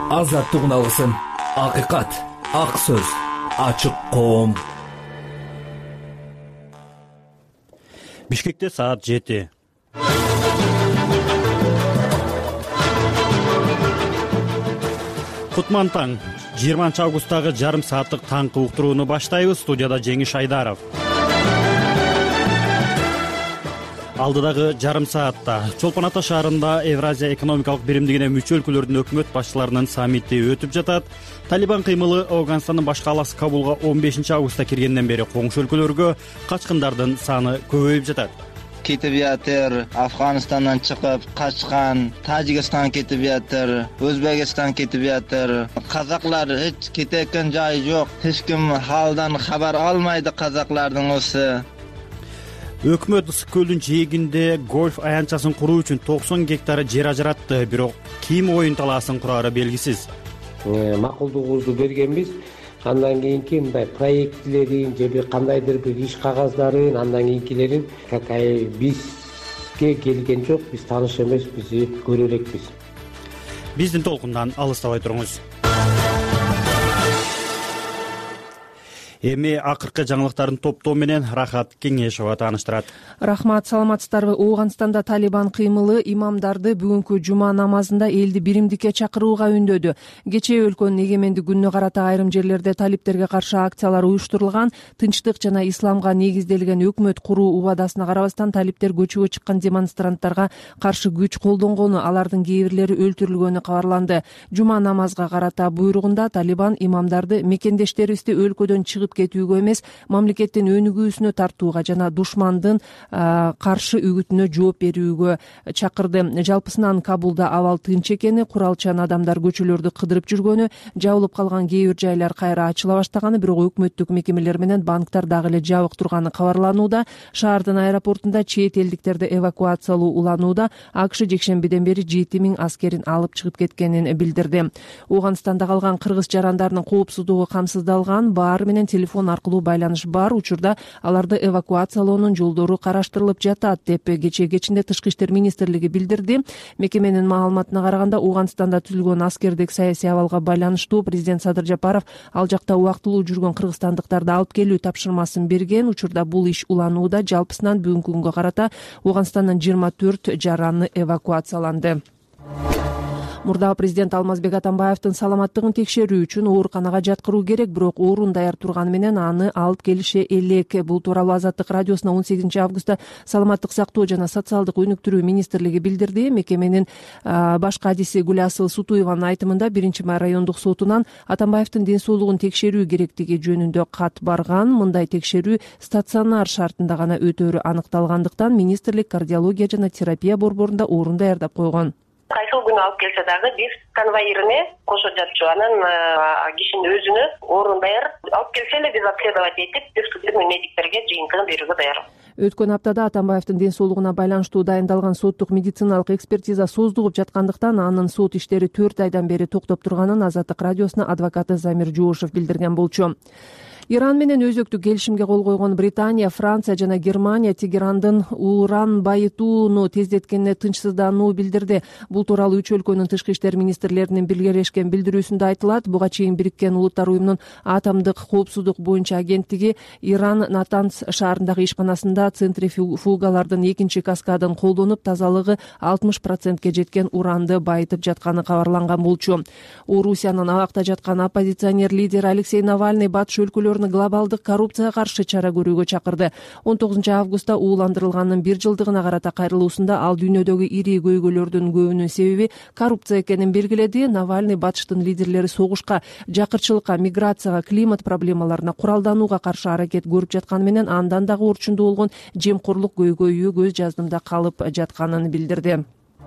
азаттыгын алгысың. Акыйкат, ак сөз, ачык коом. Бишкекте саат 7. Кутман таң. 20 августтагы жарым сааттык таңкы уктурууну баштайбыз. Студияда Жеңиш Айдаров. Алдыдагы жарым саатта Чолпон Ата шаарында Евразия экономикалык биримдигине мүчө өлкөлөрдүн өкмөт башчыларынын саммити өтүп жатат. Талибан кыймылы Афганстандын баш калаасы Кабулга 15 августта киргенден бери коңшу өлкөлөргө качкындардын саны көбөйүп жатат. Кетип жатыр, Афганистандан чыгып качкан, Тажикстан кетип жатыр, Өзбекстан кетип жатыр. Казаклар эч кеткен жайы жок. Эч ким халдан кабар алмайды казаклардын осы. Өкмөт Ысык көлдүн жээгинде гольф аянтчасын куруу үчүн 90 гектар жер ажыратты, бирок ким оюн талаасын курары белгисиз. Макулдугубузду бергенбиз. Андан кийинки мындай проектилерин же кандайдыр бир иш кагаздарын, андан кийинкилерин бизге келген жок, биз тааныш эмеспиз, көрө элекпиз. Биздин толкундан алыстабай туруңуз. Эми акыркы жаңылыктардын топтоо менен Рахат Кеңешова тааныштырат. Рахмат, саламатсыздарбы? Ооганстанда Талибан кыймылы имамдарды бүгүнкү жума намазында элди биримдикке чакырууга үндөдү. Кечээ өлкөнүн эгемендик күнүнө карата айрым жерлерде талиптерге каршы акциялар уюштурулган. Тынчтык жана исламга негизделген өкмөт куруу убадасына карабастан талиптер көчөгө чыккан демонстранттарга каршы күч колдонгону, алардын кээ бирлери өлтүрүлгөнү кабарланды. Жума намазга карата буйругунда Талибан имамдарды мекендештерибизди өлкөдөн чыгып кетүүгө эмес, мамлекеттин өнүгүүсүнө тартууга жана душмандын каршы үгүтүнө жооп берүүгө чакырды. Жалпысынан Кабулда абал тынч экени, куралчан адамдар көчөлөрдү кыдырып жүргөнү, жабылып калган кээ бир жайлар кайра ачыла баштаганы, бирок өкмөттүк мекемелер менен банктар дагы эле жабык турганы кабарланууда. Шаардын аэропортунда чет элдиктерди эвакуациялоо уланууда. АКШ жекшембиден бери 7000 аскерин алып чыгып кеткенин билдирди. Ооганстанда калган кыргыз жарандарынын коопсуздугу камсыздалган, баары менен телефон аркылуу байланыш бар. Учурда аларды эвакуациялоонун жолдору караштырылып жатат деп кечээ кечинде Тышкы иштер министрлиги билдирди. Мекеменин маалыматына караганда, Ооганстанда түзүлгөн аскердик саясий абалга байланыштуу президент Садыр Жапаров ал жакта убактылуу жүргөн кыргызстандыктарды алып келүү тапшырмасын берген. Учурда бул иш уланууда. Жалпысынан бүгүнкү күнгө карата Ооганстандын 24 жараны эвакуацияланды. Мурдагы президент Алмазбек Атамбаевдин саламаттыгын текшерүү үчүн ооруканага жаткыруу керек, бирок оорун даяр турганы менен аны алып келише элек. Бул тууралуу Азаттык радиосуна 18 августта саламаттык сактоо жана социалдык өнүктүрүү министрлиги билдирди. Мекеменин баш кадиси Гүласыл Сутуеванын айтымында 1-май райондук сотунан Атамбаевдин ден соолугун текшерүү керектиги жөнүндө кат барган. Мындай текшерүү стационар шартында гана өтөөрү аныкталгандыктан министрлик кардиология жана терапия борборунда орун даярдап койгон. Кайсыл күнү алып келсе дагы биз конвоирине кошо жатчу, анан кишинин өзүнө орун даяр. Алып келсе эле биз обследовать этип, бир медиктерге жыйынтыгын берүүгө даяр. Өткөн аптада Атамбаевдин ден соолугуна байланыштуу дайындалган соттук медициналык экспертиза создугуп жаткандыктан анын сот иштери 4 айдан бери токтоп турганын Азаттык радиосуна адвокаты Замир Жоошев билдирген болчу. Иран менен өзөктүк келишимге кол койгон Британия, Франция жана Германия Тегерандын уран байытууну тездеткенине тынчсыздануу билдирди. Бул тууралуу үч өлкөнүн тышкы иштер министрлеринин биргелешкен билдирүүсүндө айтылат. Буга чейин Бириккен Улуттар уюмунун атомдук коопсуздук боюнча агенттиги Иран Натанс шаарындагы ишканасында центрифугалардын экинчи каскадын колдонуп, тазалыгы 60%ке жеткен уранды байытып жатканы кабарланган болчу. Орусиянын абакта жаткан оппозиционер лидер Алексей Навальный батыш өлкөлөр глобалдык коррупцияга каршы чара көрүүгө чакырды. 19 августта ууландырылганын 1 жылдыгына карата кайрылуусунда ал дүйнөдөгү ири көйгөйлөрдүн көбүнүн себеби коррупция экенин белгиледи. Навальный батыштын лидерлери согушка, жакырчылыкка, миграцияга, климат проблемаларына куралданууга каршы аракет көрүп жатканы менен андан дагы орчундуу болгон жемкорлук көйгөйү көз жаздымда калып жатканын билдирди.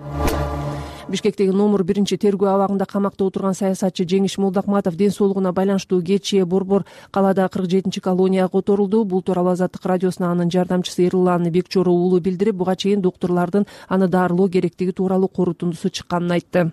Бишкектеги номер 1 тергөө абагында камакта отурган саясатчы Жеңиш Молдахматов ден соолугуна байланыштуу кечээ борбор калаада 47 колонияга которулду. Бул тууралуу Азаттык радиосуна анын жардамчысы Эрлан Бекчоров уулу билдирип, буга чейин доктурлардын аны дарылоо керектиги тууралуу корутундусу чыкканын айтты.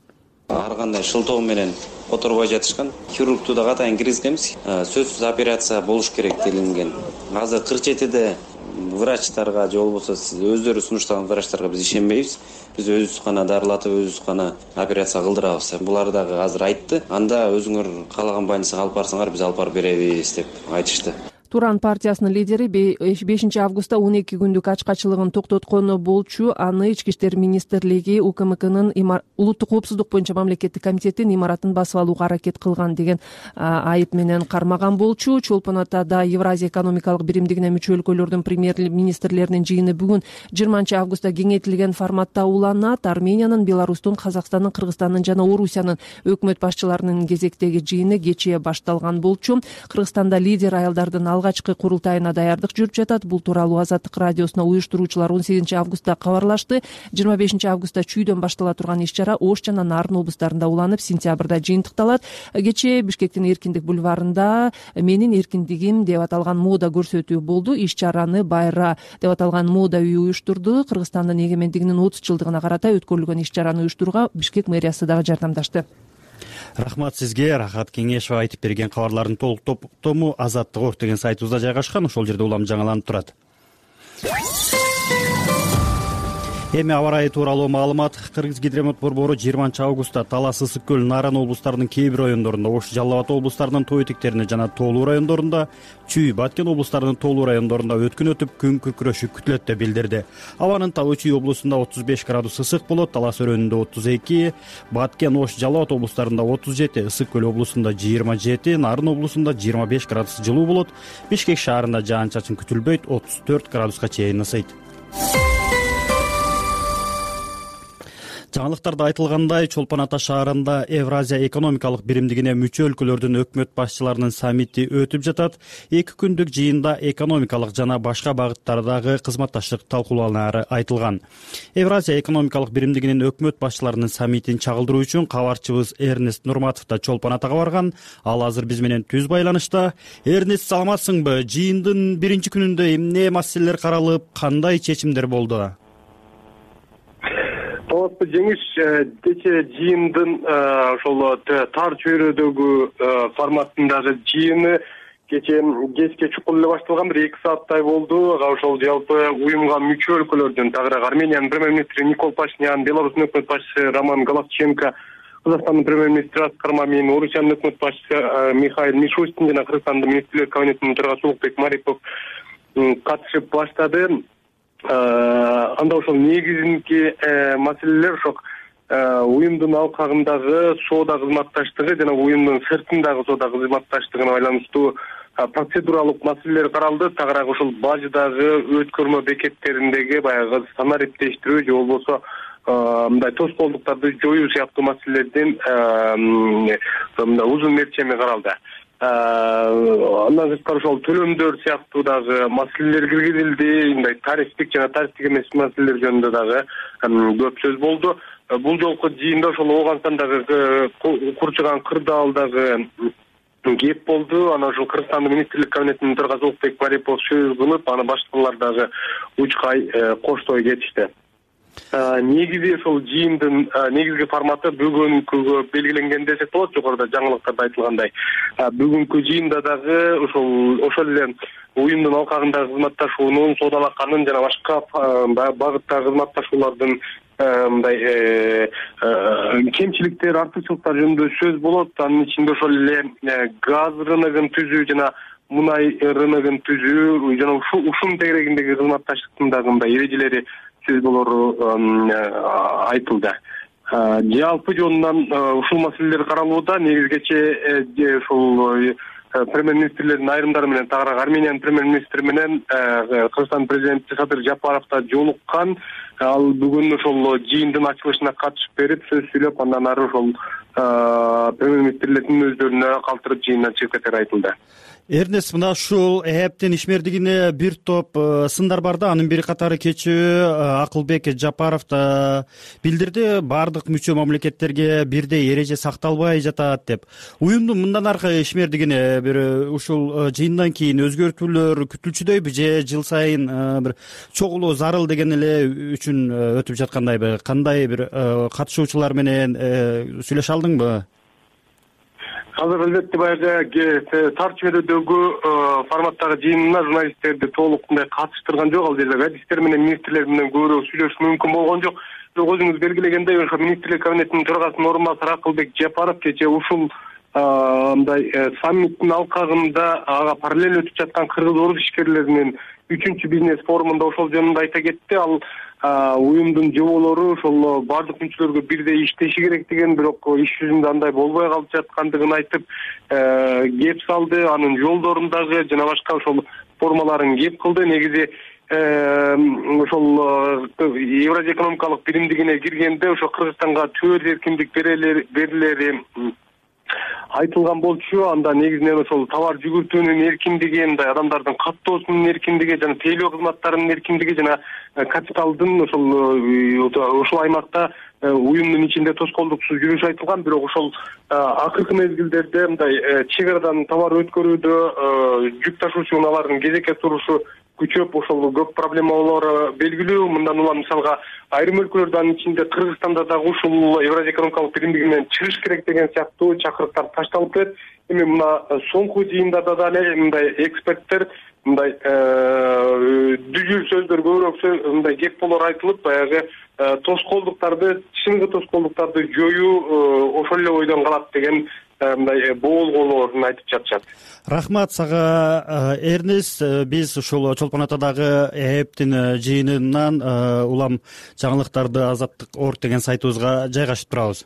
Ар кандай шылтоо менен которбой жатышкан. Хирургту да катайын киргизгенбиз. Сөзсүз операция болуш керек делинген. Азыр 47-де врачтарга же болбосо өздөрү сунуштаган врачтарга биз ишенбейбиз. Биз өзүбүз гана дарылатып, өзүбүз гана операция кылдырабыз. Булар дагы азыр айтты. Анда өзүңөр каалаган больницага алып барсаңар, биз алып барып беребиз деп айтышты. Туран партиясынын лидери 5 августта 12 күндүк ачкачылыгын токтоткону болчу. Аны Ички иштер министрлиги УКМКнын улуттук коопсуздук боюнча мамлекеттик комитеттин имаратын басып алууга аракет кылган деген айып менен кармаган болчу. Чолпон Атада Евразия экономикалык биримдигине мүчө өлкөлөрдүн премьер-министрлеринин жыйыны бүгүн 20 августта кеңейтилген форматта уланат. Армениянын, Беларустун, Казакстандын, Кыргызстандын жана Орусиянын өкмөт башчыларынын кезектеги жыйыны кечээ башталган болчу. Кыргызстанда лидер аялдардын алгачкы курултайына даярдык жүрүп жатат. Бул тууралуу Азаттык радиосуна уюштуруучулар 18 августта кабарлашты. 25 августта Чүйдөн баштала турган иш-чара Ош жана Нарын облустарында уланып, сентябрда жыйынтыкталат. Кечээ Бишкектин Эркиндик бульварында "Менин эркиндигим" деп аталган мода көрсөтүү болду. Иш-чараны Байра деп аталган мода үйү уюштурду. Кыргызстандын эгемендигинин 30 жылдыгына карата өткөрүлгөн иш-чараны уюштурууга Бишкек мэриясы дагы жардамдашты. Рахмат сизге. Рахат Кеңешова айтып берген кабарлардын толук топтому Азаттык деген сайтыбызда жайгашкан. Ошол жерде улам жаңаланып турат. Эми аба ырайы тууралуу маалымат. Кыргызгидромет борбору 20 августта Талас, Ысык көл, Нарын облустарынын кээ бир райондорунда, Ош, Жалал Абад облустарынын тоо этектерине жана тоолуу райондорунда, Чүй, Баткен облустарынын тоолуу райондорунда өткүн өтүп күн күркүрөшү күтүлөт деп билдирди. Абанын табы Чүй облусунда 35 градус ысык болот, Талас өрөөнүндө 32, Баткен, Ош, Жалал Абад облустарында 37, Ысык көл облусунда 27, Нарын облусунда 25 градус жылуу болот. Бишкек шаарында жаан-чачын күтүлбөйт, 34 градуска чейин ысыйт. Жаңылыктарда айтылгандай, Чолпон Ата шаарында Евразия экономикалык биримдигине мүчө өлкөлөрдүн өкмөт башчыларынын саммити өтүп жатат. 2 күндүк жыйында экономикалык жана башка багыттардагы кызматташтык талкууланары айтылган. Евразия экономикалык биримдигинин өкмөт башчыларынын саммитин чагылдыруу үчүн кабарчыбыз Эрнест Нурматов да Чолпон Атага барган. Ал азыр биз менен түз байланышта. Эрнест, саламатсыңбы? Жыйындын биринчи күнүндө эмне маселелер каралып, кандай чечимдер болду? Жеңиш, кечээ жыйындын ошол тар чөйрөдөгү форматындагы жыйыны кечке чукул эле башталган, 1-2 сааттай болду. Ошол жалпы уюмга мүчө өлкөлөрдүн, тагыраак Армениянын премьер-министри Никол Пашинян, Беларустун өкмөт башчысы Роман Головченко, Казакстандын премьер-министри Аскар Мамин, Орусиянын өкмөт башчысы Михаил Мишустин жана Кыргызстандын министрлер кабинетинин төрагасы Улукбек Марипов катышып баштады. Анда ошол негизинки маселелер ошо уюмдун алкагындагы соода кызматташтыгы жана уюмдун сыртындагы соода кызматташтыгына байланыштуу процедуралык маселелер каралды. Тагыраак ошол баждагы өткөрмө бекеттериндеги баягы санариптештирүү же болбосо мындай тоскоолдуктарды жоюу сыяктуу маселелердин мындай узун мерчеми каралды. Андан сырткары ошол төлөмдөр сыяктуу дагы маселелер киргизилди. Мындай тарифтик жана тарифтик эмес маселелер жөнүндө дагы көп сөз болду. Бул жолку жыйында ошол Ооганстандагы курчуган кырдаалдагы кеп болду. Анан ошол Кыргызстандын министрлик кабинетинин төрагасы Улукбек Марипов сөз кылып, аны башкалар дагы учкай коштой кетишти. Негизи ошол жыйындын негизги форматы бүгүнкүгө белгиленген десек болот. Жогоруда жаңылыктарда айтылгандай, бүгүнкү жыйында дагы ошол эле уюмдун алкагындагы кызматташуунун, соодалаканын жана башка багыттагы кызматташуулардын мындай кемчиликтер, артыкчылыктар жөнүндө сөз болот. Анын ичинде ошол эле газ рыногун түзүү жана мунай рыногун түзүү жана ушун тегерегиндеги кызматташтыктын дагы мындай эрежелери сөз болору айтылды. Жалпы жонунан ушул маселелер каралууда. Негизгече ушул премьер-министрлердин айрымдары менен, тагыраак Армениянын премьер-министри менен Кыргызстан президенти Садыр Жапаров да жолуккан. Ал бүгүн ошол жыйындын ачылышына катышып берип, сөз сүйлөп, андан ары ошол премьер-министрлердин өздөрүнө калтырып жыйындан чыгып кетери айтылды. Эрнест, мына ушул ЭЭПтин ишмердигине бир топ сындар бар да, анын бири катары кечээ Акылбек Жапаров да билдирди, баардык мүчө мамлекеттерге бирдей эреже сакталбай жатат деп. Уюмдун мындан аркы ишмердигине бир ушул жыйындан кийин өзгөртүүлөр күтүлчүдөйбү же жыл сайын бир чогулуу зарыл деген эле үчүн өтүп жаткандайбы? Кандай бир катышуучулар менен сүйлөшө алдыңбы? азыр албетте баягы тар чөйрөдөгү форматтагы жыйынына журналисттерди толук мындай катыштырган жок. Ал жерде адистер менен министрлер менен көбүрөөк сүйлөшүш мүмкүн болгон жок. Бирок өзүңүз белгилегендей, ошо министрлер кабинетинин төрагасынын орун басары Акылбек Жапаров кечээ ушул мындай саммиттин алкагында ага параллель өтүп жаткан кыргыз-орус ишкерлеринин 3-чү бизнес форумунда ошол жөнүндө айта кетти. Ал уюмдун жоболору ошол бардык мүчөлөргө бирдей иштеши керек деген, бирок иш жүзүндө андай болбой калып жаткандыгын айтып кеп салды. Анын жолдорундагы жана башка ошол формаларын кеп кылды. Негизи ошол Евразия экономикалык биримдигине киргенде ошо Кыргызстанга түбө эркиндик берилери айтылган болчу. Анда негизинен ошол товар жүгүртүүнүн эркиндиги, мындай адамдардын каттоосунун эркиндиги жана тейлөө кызматтарынын эркиндиги жана капиталдын ошол аймакта уюмдун ичинде тоскоолдуксуз жүрүшү айтылган. Бирок ошол акыркы мезгилдерде мындай чек арадан товар өткөрүүдө жүк ташуучу унаалардын кезекке турушу күчөп, ошол көп проблема болоору белгилүү. Мындан улам мисалга айрым өлкөлөрдө, анын ичинде Кыргызстанда дагы ушул Евразия экономикалык биримдигинен чыгыш керек деген сыяктуу чакырыктар ташталып келет. Эми мына соңку жыйындарда дагы мындай эксперттер мындай дүжүл сөздөр көбүрөөк мындай кеп болор айтылып, баягы тоскоолдуктарды, чыныгы тоскоолдуктарды жоюу ошол эле ойдон калат деген мындай боолголоорун айтып жатышат. Рахмат сага Эрнест. Биз ушул Чолпон Атадагы ЭЭПтин жыйынынан улам жаңылыктарды Азаттык орг деген сайтыбызга жайгашып турабыз.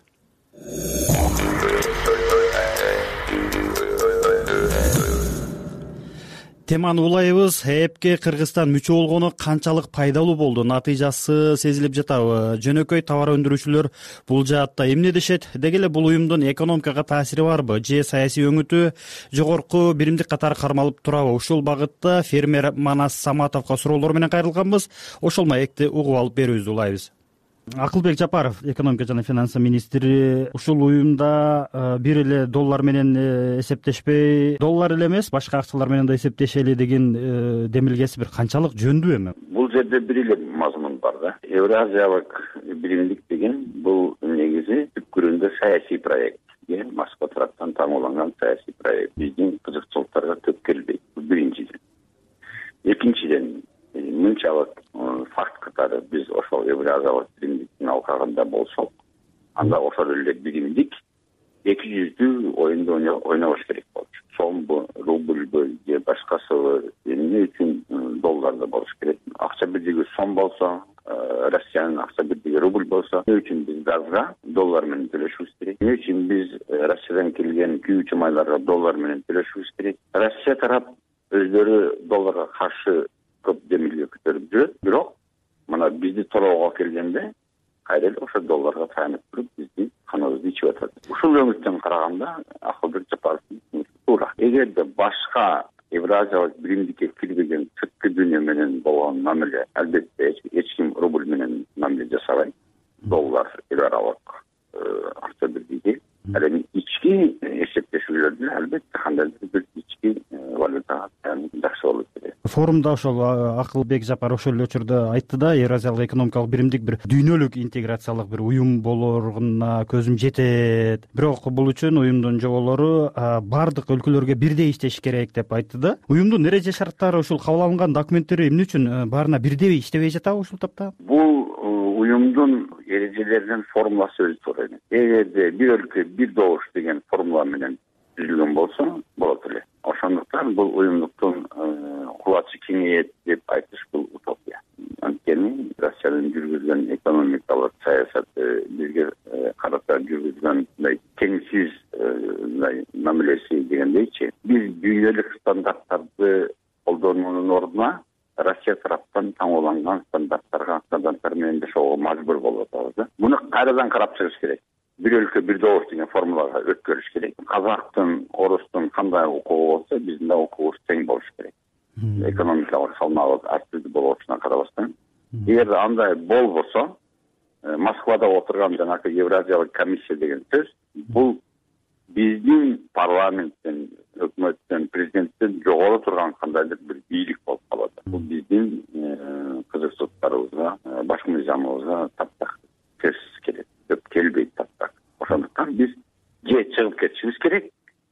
Теманы улайбыз. ЭЭПке Кыргызстан мүчө болгону канчалык пайдалуу болду? Натыйжасы сезилип жатабы? Жөнөкөй товар өндүрүүчүлөр бул жаатта эмне дешет? Деги эле бул уюмдун экономикага таасири барбы? Же саясий өңүтү жогорку биримдик катары кармалып турабы? Ушул багытта фермер Манас Саматовго суроолор менен кайрылганбыз. Ошол маекти угуп алып берүүбүздү улайбыз. Акылбек Жапаров, экономика жана финансы министри, ушул уюмда бир эле доллар менен эсептешпей, доллар эле эмес, башка акчалар менен да эсептешели деген демилгеси бир канчалык жөндүү эми? Бул жерде бир эле мазмун бар да. Евразиялык биримдик деген бул негизи түпкүрүндө саясий проект. Москва тараптан таңууланган саясий проект. Биздин кызыкчылыктарга төп келбейт. Бул биринчиден. Экинчиден, мынчалык факт катары биз ошол Евразиялык биримдиктин алкагында болсок, анда ошол эле биримдик эки жүздүү оюнду ойнобош керек болчу. Сомбу, рубльбу же башкасыбы, эмне үчүн долларда болуш керек? Акча бирдиги сом болсо, Россиянын акча бирдиги рубль болсо, эмне үчүн биз газга доллар менен төлөшүбүз керек? Эмне үчүн биз Россиядан келген күйүүчү майларга доллар менен төлөшүбүз керек? Россия тарап өздөрү долларга каршы көп демилге көтөрүп жүрөт, бирок мына бизди толоого келгенде кайра эле ошо долларга таянып туруп биздин каныбызды ичип атат. Ушул өңүттөн караганда Акылбек Жапаровдун туура. Эгерде башка Евразиялык биримдикке кирбеген сырткы дүйнө менен болгон мамиле, албетте эч ким рубль менен мамиле жасабайт. Доллар эл аралык акча бирдиги. Ал эми ички эсептешүүлөрдө албетте кандайдыр бир ички валютага жакшы болот керек. Форумда ошол Акылбек Жапаров ошол эле учурда айтты да, Евразиялык экономикалык биримдик бир дүйнөлүк интеграциялык бир уюм болоруна көзүм жетет. Бирок бул үчүн уюмдун жоболору бардык өлкөлөргө бирдей иштеш керек деп айтты да. Уюмдун эреже шарттары, ушул кабыл алынган документтери эмне үчүн баарына бирдей иштебей жатабы ушул топто? Бул уюмдун эрежелеринин формуласы өзү туура эмес. Эгерде бир өлкө бир добуш деген формула менен түзүлгөн болсо болот эле. Ошондуктан бул уюмдуктун кулачы кеңейет деп айтыш бул утопия. Анткени Россиянын жүргүзгөн экономикалык саясаты, бизге карата жүргүзгөн мындай теңсиз мамилеси дегендейчи, биз дүйнөлүк стандарттарды колдонуунун ордуна Россия тараптан таңууланган стандарттар менен жашоого мажбур болуп атабыз да. Муну кайрадан карап чыгыш керек. Бир өлкө бир добуш деген формулага өткөрүш керек. Казактын, орустун кандай укугу болсо, биздин да укугубуз тең болуш керек. Экономикалык салмагыбыз ар түрдүү болушуна карабастан. Эгер андай болбосо, Москвада отурган жанагы Евразиялык комиссия деген сөз, бул биздин парламенттен, өкмөттөн, президенттен жогору турган кандайдыр бир бийлик болуп калат. Бул биздин кызыкчылыктарыбызга, баш мыйзамыбызга таптак терс келет, деп келбейт таптак. Ошондуктан биз же чыгып кетишибиз керек,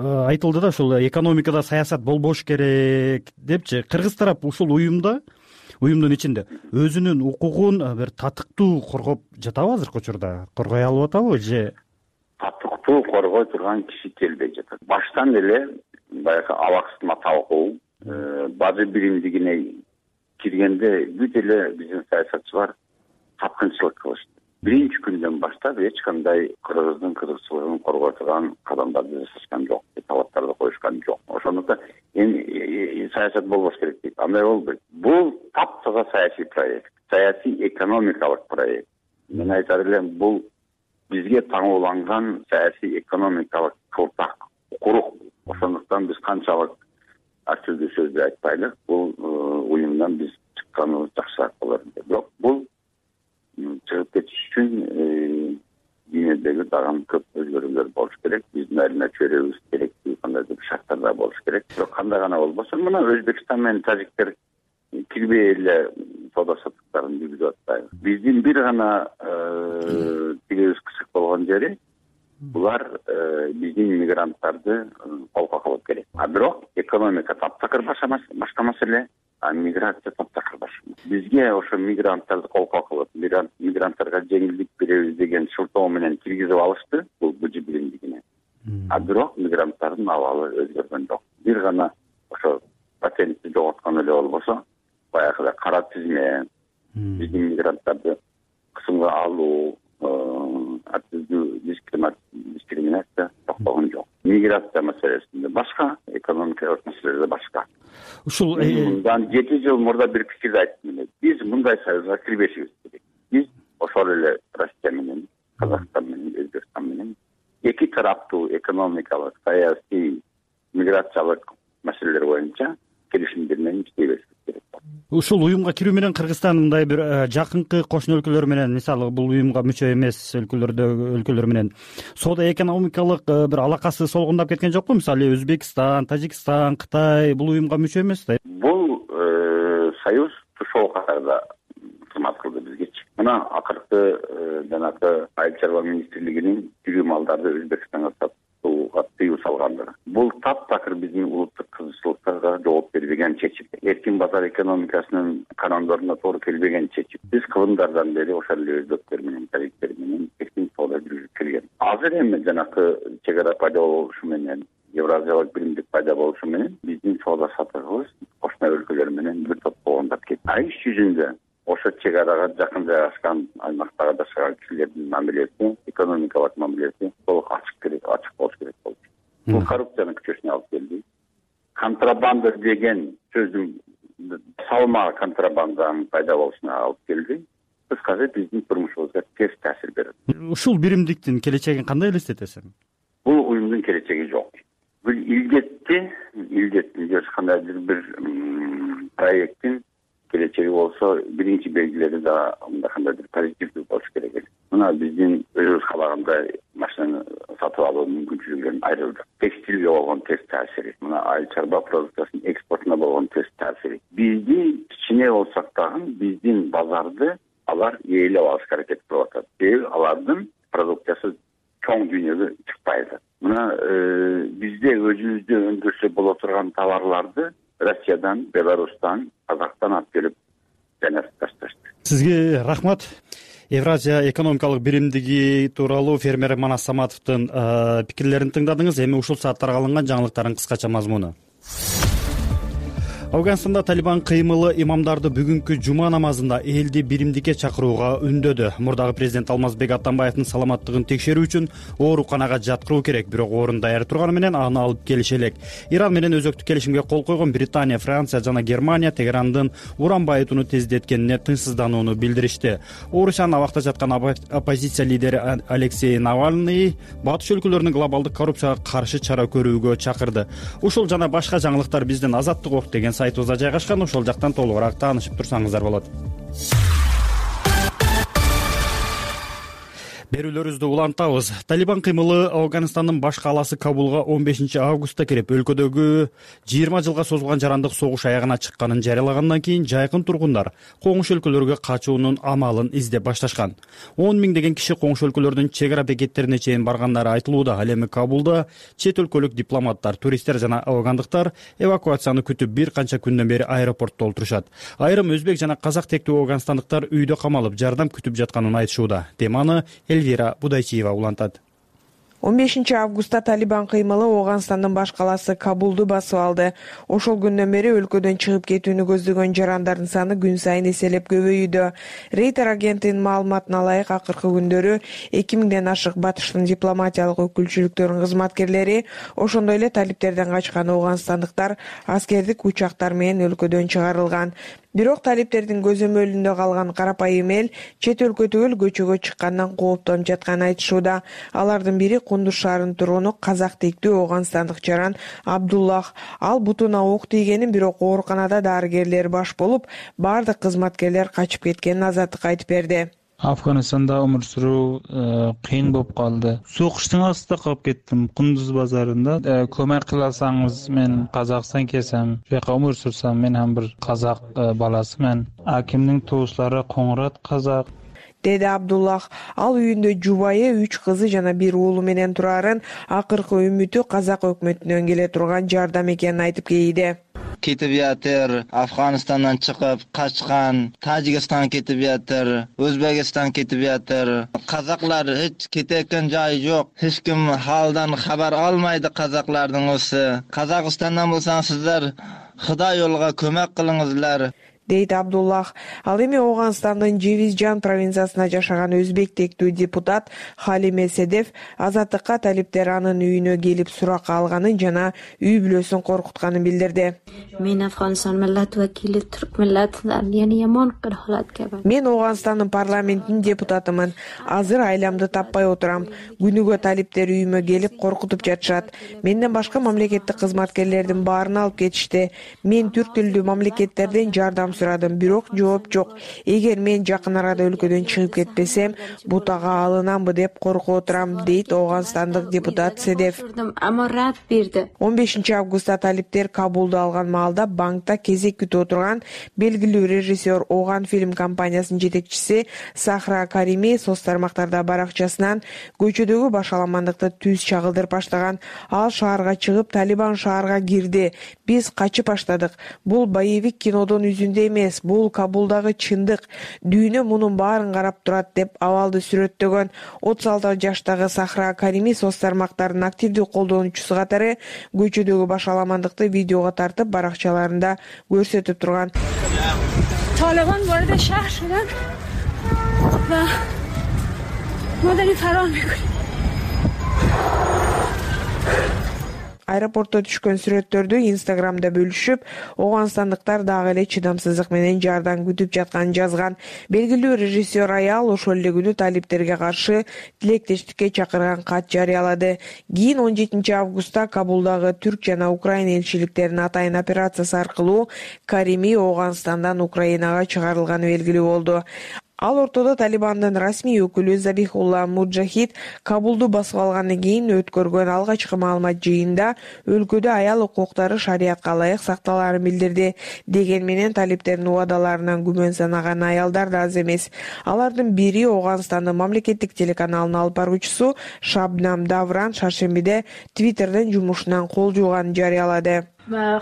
айтылды да ушул экономикада саясат болбош керек депчи. Кыргыз тарап ушул уюмдун ичинде өзүнүн укугун бир татыктуу коргоп жатабы азыркы учурда? Коргой алып атабы же? Татыктуу коргой турган киши келбей жатат. Баштан эле баягы абаксытма талкуу база биримдигине киргенде бүт эле биздин саясатчылар тапкынчылык кылышты. Биринчи күндөн баштап эч кандай кыргыздын кызыкчылыгын коргой турган кадамдарды жасашкан жок, талаптарды коюшкан жок. Ошондуктан эми саясат болбош керек дейт. Андай болбойт. Бул таптаза саясий проект, саясий экономикалык проект. Мен айтар элем, бул бизге таңууланган саясий экономикалык кылтак, курук. Ошондуктан биз канчалык ар түрдүү сөздү айтпайлы, бул уюмдан биз чыкканыбыз жакшыраак болор. Бирок бул чыгып кетиш үчүн дүйнөдөгү дагы көп өзгөрүүлөр болуш керек. Биздин айрым чөйрөбүз керектүү кандайдыр бир шарттарда болуш керек. Бирок кандай гана болбосун, мына Өзбекстан менен тажиктер кирбей эле соода саттыктарын жүргүзүп атпайбы. Биздин бир гана тигибиз кысык болгон жери, булар биздин мигранттарды колго кылып керек. Бирок экономика таптакыр башка маселе, миграция таптакыр башка. Бизге ошо мигранттарды колго кылып, мигранттарга жеңилдик беребиз деген шылтоо менен киргизип алышты, бул быжы биримдигине. Бирок мигранттардын абалы өзгөргөн жок. Бир гана ошо патентти жоготкон эле болбосо, баягы кара тизме, биздин мигранттарды кысымга алуу, дискриминация токтогон жок. Миграция маселесинде башка, экономикалык маселелерде башка. Ушул мындан 7 жыл мурда бир пикирди айттым. Биз мындай союзга кирбешибиз керек. Биз ошол эле Россия менен, Казакстан менен, Өзбекстан менен эки тараптуу экономикалык, саясий, миграциялык маселелер боюнча келишимдер менен иштейбиз керек. Ушул уюмга кирүү менен Кыргызстан мындай бир жакынкы кошуна өлкөлөр менен, мисалы бул уюмга мүчө эмес өлкөлөр менен соода экономикалык бир алакасы солгундап кеткен жокпу? Мисалы Өзбекстан, Тажикстан, Кытай бул уюмга мүчө эмес да. Бул союз тушоо катарда кызмат кылды бизгечи. Мына акыркы жанагы Айыл чарба министрлигинин тигүү малдарды Өзбекстанга сатууга тыюу салгандыгы. Бул таптакыр биздин улуттук кызыкчылыктарга жооп бербеген чечим. Эркин базар экономикасынын канондоруна туура келбеген чечим. Биз кылымдардан бери ошол эле өзбектер менен, тажиктер менен эркин соода жүргүзүп келген. Азыр эми жанагы чек ара пайда болушу менен, Евразиялык биримдик пайда болушу менен биздин соода саттыгыбыз кошуна өлкөлөр менен бир топ болгондап кетти. Иш жүзүндө ошо чек арага жакын жайгашкан аймактагы жашаган кишилердин мамилеси, экономикалык мамилеси толук ачык болуш керек болду. Бул коррупциянын күчөсүнө алып келди. Контрабанда деген сөздүн салмагы контрабанданын пайда болушуна алып келди. Кыскасы биздин турмушубузга терс таасир берет. Ушул биримдиктин келечегин кандай элестетесиң? Бул уюмдун келечеги жок. Бул илдеттин же кандайдыр бир проекттин келечеги болсо, биринчи белгилери да кандайдыр позитивдүү болуш керек эле. Мына биздин өзүбүз каалагандай машинаны сатып алуу мүмкүнчүлүгүнөн айрылдык. Текстилге болгон терс таасири, мына айыл чарба продукциясынын экспортуна болгон терс таасири. Биздин кичине болсак дагы биздин базарды алар ээлеп алышка аракет кылып атат. Себеби алардын продукциясы чоң дүйнөгө чыкпайт. Мына бизде өзүбүздө өндүрсө боло турган товарларды Россиядан, Беларустан, Казакстан алып келип жайнатып ташташты. Сизге рахмат. Евразия экономикалык биримдиги тууралуу фермер Манас Саматовдун пикирлерин тыңдадыңыз. Эми ушул сааттарга алынган жаңылыктардын кыскача мазмуну. Афганистанда Талибан кыймылы имамдарды бүгүнкү жума намазында элди биримдикке чакырууга үндөдү. Мурдагы президент Алмазбек Атамбаевдин саламаттыгын текшерүү үчүн ооруканага жаткыруу керек, бирок орун даяр турганы менен аны алып келиши элек. Иран менен өзөктүк келишимге кол койгон Британия, Франция жана Германия Тегерандын уран байытууну тездеткенине тынчсызданууну билдиришти. Орусиянын абакта жаткан оппозиция лидери Алексей Навальный батыш өлкөлөрүнүн глобалдык коррупцияга каршы чара көрүүгө чакырды. Ушул жана башка жаңылыктар биздин Азаттык ок деген сайтыбызда жайгашкан. Ошол жактан толугураак таанышып турсаңыздар болот. Берүүлөрүбүздү улантабыз. Талибан кыймылы Афганистандын баш калаасы Кабулга 15 августта кирип, өлкөдөгү 20 жылга созулган жарандык согуш аягына чыкканын жарыялагандан кийин жайкын тургундар коңш өлкөлөргө качуунун амалын издеп башташкан. 10 миңдеген киши коңш өлкөлөрдүн чек ара бекеттерине чейин баргандары айтылууда. Ал эми Кабулда чет өлкөлүк дипломаттар, туристтер жана афгандыктар эвакуацияны күтүп бир канча күндөн бери аэропортто отурушат. Айрым өзбек жана казак тектүү афганстандыктар үйдө камалып жардам күтүп жатканын айтышууда. Теманы Эльвира Будайчиева улантат. 15 августта Талибан кыймылы Афганстандын баш калаасы Кабулду басып алды. Ошол күндөн бери өлкөдөн чыгып кетүүнү көздөгөн жарандардын саны күн сайын эселеп көбөйүүдө. Рейтер агенттигинин маалыматына ылайык, акыркы күндөрү 2000ден ашык батыштын дипломатиялык өкүлчүлүктөрүнүн кызматкерлери, ошондой эле талиптерден качкан афганстандыктар аскердик учактар менен өлкөдөн чыгарылган. Бирок талиптердин көзөмөлүндө калган карапайым эл чет өлкө түгүл көчөгө чыккандан кооптонуп жатканын айтышууда. Алардын бири Кундуз шаарынын тургуну казак тектүү афганстандык жаран Абдуллах. Ал бутуна ок тийгенин, бирок ооруканада дарыгерлер баш болуп, бардык кызматкерлер качып кеткенин азаттыкка айтып берди. Afganistanda umur sürүү кыйын болуп калды. Согуштун астында калып кеттим. Кундуз базарында көмөк кылсаңыз, мен Казакстан келсем, жака умур сүрсөм, мен ham бир казак баласымын. Акимдин тууштары Коңрат казак, деди Абдуллах. Ал үйүндө жубайы, 3 кызы жана 1 уулу менен турарын, акыркы үмүтү казак өкмөтүнөн келе турган жардам экенин айтып кейди. Ketib yatır, Afganistandan çıkıp kaçkan, Tacikistan ketib yatır, Özbekistan ketib yatır. Kazaklar hiç keteken joyi yok. Hiç kim haldan haber almaydı kazaklardan olsa. Kazakistandan bolsaň sizler Xuda yolga kömek kılыңızlar, дейт Абдуллах. Ал эми Афганстандын Жевизжан провинциясына жашаган өзбек тектүү депутат Халиме Седев азаттыкка талиптер анын үйүнө келип сурак алганын жана үй бүлөсүн коркутканын билдирди. Мен Афганстан миллат вакили Түрк миллатынан яман кырхалат кебе. Мен Афганстандын парламентинин депутатымын. Азыр айламды таппай отурам. Күнүгө талиптер үйүмө келип коркутуп жатышат. Менден башка мамлекеттик кызматкерлердин баарын алып кетишти. Мен түрк тилдүү мамлекеттерден жардам сурадым, бирок жооп жок. Эгер мен жакын арада өлкөдөн чыгып кетпесем, бутага алынамбы деп коркуп отурам, дейт Афганстандык депутат Седев. 15 августта талиптер Кабулду алган маалда банкта кезек күтүп отурган белгилүү режиссер Оган фильм компаниясынын жетекчиси Сахра Карими соц тармактарда баракчасынан көчөдөгү башаламандыкты түз чагылдырып баштаган. Ал шаарга чыгып, Талибан шаарга кирди. Биз качып баштадык. Бул боевик кинодон үзүндө эмес, бул Кабулдагы чындык. Дүйнө мунун баарын карап турат деп абалды сүрөттөгөн 36 жаштагы Сахра Карими соц тармактарынын активдүү колдонуучусу катары көчөдөгү башаламандыкты видеого тартып баракчаларында көрсөтүп турган. Талибан вард шаар шудан ва мо дарим фарор мекунем. Аэропортто түшкөн сүрөттөрдү Инстаграмда бөлүшүп, афганстандыктар дагы эле чыдамсыздык менен жардам күтүп жатканын жазган. Белгилүү режиссер аял ошол эле күнү талиптерге каршы тилектештикке чакырган кат жарыялады. Кийин 17 августта Кабулдагы түрк жана Украина элчиликтеринин атайын операциясы аркылуу Карими Афганистандан Украинага чыгарылганы белгилүү болду. Ал ортодо Талибандын расмий өкүлү Забихулла Муджахид Кабулду басып алгандан кийин өткөргөн алгачкы маалымат жыйында өлкөдө аял укуктары шариятка ылайык сакталарын билдирди. Деген менен талиптердин убадаларынан күмөн санаган аялдар да аз эмес. Алардын бири Афганстандын мамлекеттик телеканалынын алып баруучусу Шабнам Давран шаршембиде Твиттерден жумушунан кол жууганын жарыялады. Мен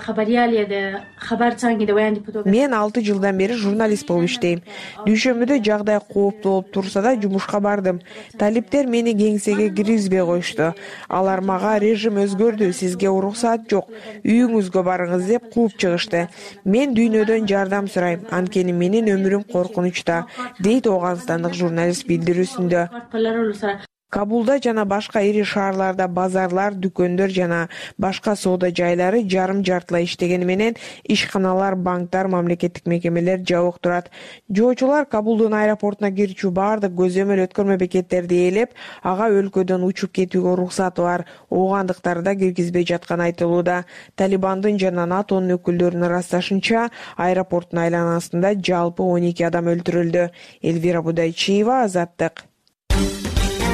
6 жылдан бери журналист болуп иштейм. Дүйшөмбүдө жагдай кооптуу болуп турса да жумушка бардым. Талиптер мени кеңсеге киргизбей коюшту. Алар мага режим өзгөрдү, сизге уруксаат жок, үйүңүзгө барыңыз деп кууп чыгышты. Мен дүйнөдөн жардам сурайм, анткени менин өмүрүм коркунучта, дейт Афганстандык журналист билдирүүсүндө. Кабулда жана башка ири шаарларда базарлар, дүкөндөр жана башка соода жайлары жарым-жартылай иштегени менен ишканалар, банктар, мамлекеттик мекемелер жабык турат. Жоочулар Кабулдун аэропортуна кирчү бардык көзөмөл өткөрмө бекеттерди ээлеп, ага өлкөдөн учуп кетүүгө уруксаты бар оогандыктарды да киргизбей жатканы айтылууда. Талибандын жана НАТОнун өкүлдөрүнүн ырасташынча, аэропорттун айланасында жалпы 12 адам өлтүрүлдү. Эльвира Будайчиева, Азаттык.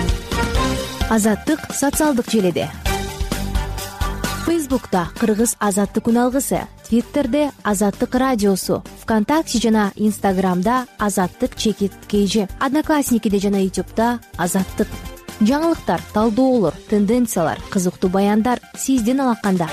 Азаттык социалдык желеде. Фейсбукта Кыргыз Азаттык үналгысы, Твиттерде Азаттык радиосу, ВКонтакте жана Инстаграмда Азаттык_KG, Одноклассникиде жана Ютубта Азаттык. Жаңылыктар, талдоолор, тенденциялар, кызыктуу баяндар сизден алаканда.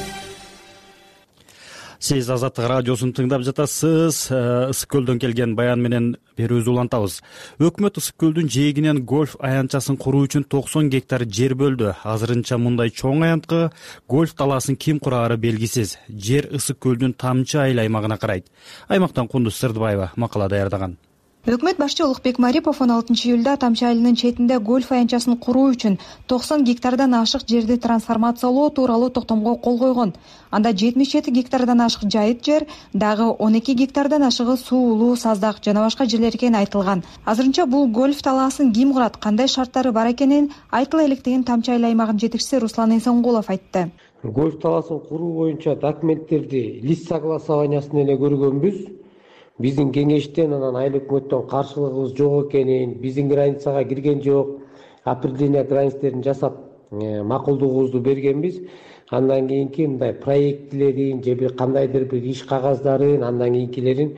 Сиз Азаттык радиосун тыңдап жатасыз. Ысык көлдөн келген баян менен берүүбүздү улантабыз. Өкмөт Ысык көлдүн жээгинен гольф аянтчасын куруу үчүн 90 гектар жер бөлдү. Азырынча мындай чоң аянтка гольф талаасын ким курары белгисиз. Жер Ысык көлдүн Тамчы айыл аймагына карайт. Аймактан Кундуз Сырдыбаева макала даярдаган. Өкмөт башчы Улукбек Марипов 16-июлда Тамчы айылынын четинде гольф аянтчасын куруу үчүн 90 гектардан ашык жерди трансформациялоо тууралуу токтомго кол койгон. Анда 77 гектардан ашык жайыт жер, дагы 12 гектардан ашыгы суулуу, саздак жана башка жерлер экени айтылган. Азырынча бул гольф талаасын ким курат, кандай шарттары бар экенин айтыла электигин Тамчы айыл аймагынын жетекчиси Руслан Эсенгулов айтты. Гольф талаасын куруу боюнча документтерди лист согласованиясын эле көргөнбүз. Биздин кеңештен анан айыл өкмөттөн каршылыгыбыз жок экенин, биздин границага кирген жок, определение граництерин жасап макулдугубузду бергенбиз. Андан кийинки мындай проектилерин же бир кандайдыр бир иш кагаздарын, андан кийинкилерин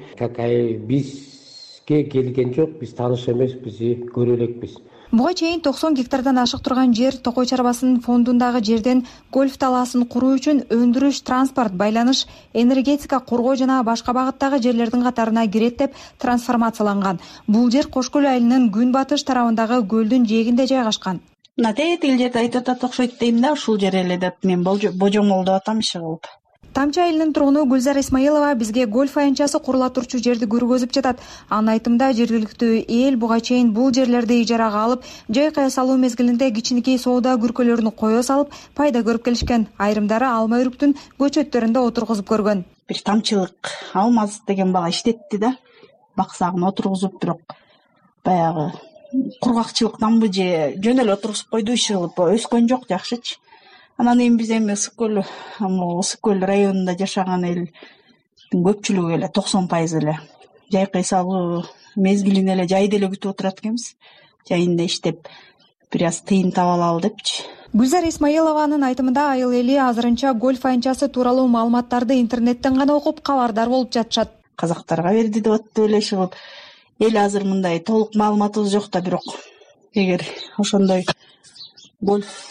бизге келген жок, биз тааныш эмеспиз, көрө элекпиз. Буга чейин 90 гектардан ашык турган жер Токой чарбасынын фондундагы жерден гольф талаасын куруу үчүн өндүрүш, транспорт, байланыш, энергетика, коргоо жана башка багыттагы жерлердин катарына кирет деп трансформацияланган. Бул жер Кошкөл айылынын күн батыш тарабындагы көлдүн жээгинде жайгашкан. Мына тетил жерде айтып атат окшойт дейм да, ушул жер эле деп мен божомол деп атам иши кылып. Тамчы айылынын тургуну Гүлзар Исмаилова бизге гольф аянтчасы курула турчу жерди көргөзүп жатат. Анын айтымында жергиликтүү эл буга чейин бул жерлерди ижарага алып, жай кая салуу мезгилинде кичинекей соода күркөлөрүн кое салып, пайда көрүп келишкен. Айрымдары алма өрүктүн көчөттөрүндө отургузуп көргөн. Бир тамчылык алмаз деген бала иштетти да, баксагын отургузуп, бирок баягы кургакчылыктанбы же жөн эле отургузуп койду, иши кылып өскөн жок, жакшычы. Анан биз эми Ысык көл районунда жашаган элдин көпчүлүгү эле 90% эле жай кый салуу мезгилин эле жайды эле күтүп отурат экенбиз. Жайында иштеп бир аз тыйын таба алалы депчи. Гүлзар Исмаилованын айтымында айыл эли азырынча гольф аянтчасы тууралуу маалыматтарды интернеттен гана окуп кабардар болуп жатышат. Казактарга берди деп атты эле иши кылып. Эл азыр мындай толук маалыматыбыз жок да, бирок эгер ошондой гольф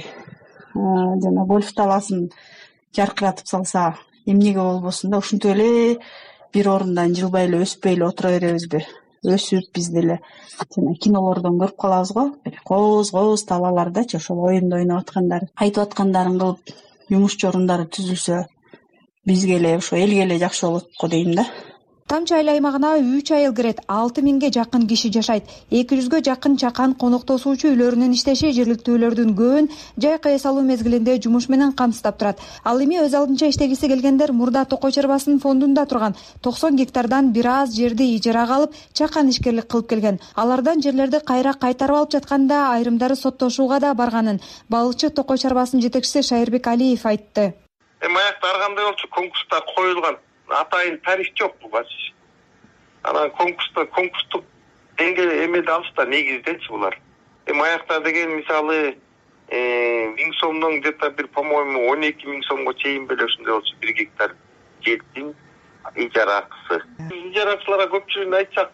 жана гольф талаасын жаркыратып салса, эмнеге болбосун да, ушинтип эле бир орундан жылбай эле өспөй эле отура беребизби? Өсүп биз деле жана кинолордон көрүп калабыз го, кооз талаалардачы ошол оюнду ойноп аткандар, айтып аткандарын кылып жумуш орундары түзүлсө, бизге эле ошо элге эле жакшы болот го дейм да. Тамчы айыл аймагына 3 айыл кирет, 6000ге жакын киши жашайт. 200ге жакын чакан коноктосуучу үйлөрүнүн иштеши жергиликтүүлөрдүн көбүн жай кая салуу мезгилинде жумуш менен камсыздап турат. Ал эми өз алдынча иштегиси келгендер мурда Токой чарбасынын фондунда турган 90 гектардан бир аз жерди ижарага алып, чакан ишкерлик кылып келген. Алардан жерлерди кайра кайтарып алып жатканда айрымдары соттошууга да барганын балыкчы Токой чарбасынын жетекчиси Шайырбек Алиев айтты. Аякта ар кандай болчу конкурста коюлган атайын тариф жок булгачы. Анан конкурстук деңгээлде эмеде алышта негиздечи булар. Аякта деген мисалы 1000 сомдон где-то бир, по-моему, 12 000 сомго чейин беле ушундай болчу 1 гектар жердин ижара акысы. Ижарачыларга көпчүлүгүн айтсак,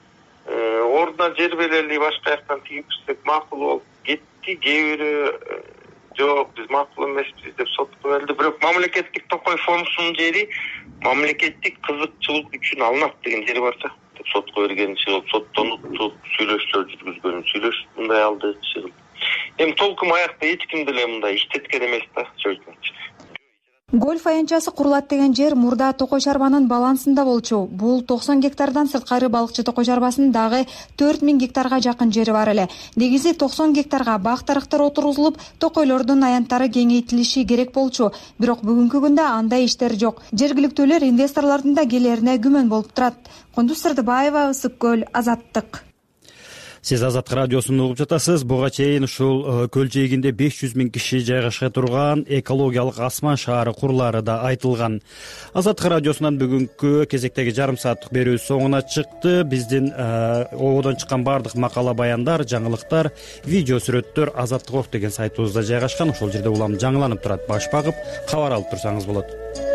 ордуна жер берели, башка жактан тигип берсек макул болуп кетти. Кээ бирөө жок, биз макул эмеспиз деп сотко берди. Бирок мамлекеттик Токой фондунун жери мамлекеттик кызыкчылык үчүн алынат деген жер барча деп сотко берген, соттон уттуп сүйлөшүүлөр жүргүзгөн, сүйлөшүп мындай алды. Эми толкум аякта эч ким деле мындай иштеткен эмес да, сөзүнчө. Гольф аянтчасы курулат деген жер мурда Токой чарбанын балансында болчу. Бул 90 гектардан сырткары балыкчы Токой чарбасынын дагы 4000 гектарга жакын жери бар эле. Негизи 90 гектарга бак-дарактар отургузулуп, токойлордун аянттары кеңейтилиши керек болчу. Бирок бүгүнкү күндө андай иштер жок. Жергиликтүүлөр инвесторлордун да келерине күмөн болуп турат. Кундуз Сырдыбаева, Ысык көл, Азаттык. Сиз Азаттык радиосун угуп жатасыз. Буга чейин ушул көл жээгинде 500 000 киши жайгашка турган экологиялык асман шаары курулаары да айтылган. Азаттык радиосунан бүгүнкү кезектеги жарым сааттык берүү соңуна чыкты. Биздин ободон чыккан баардык макала баяндар, жаңылыктар, видео сүрөттөр Азаттык деген сайтыбызда жайгашкан. Ошол жерде улам жаңыланып турат. Баш багып кабар алып турсаңыз болот.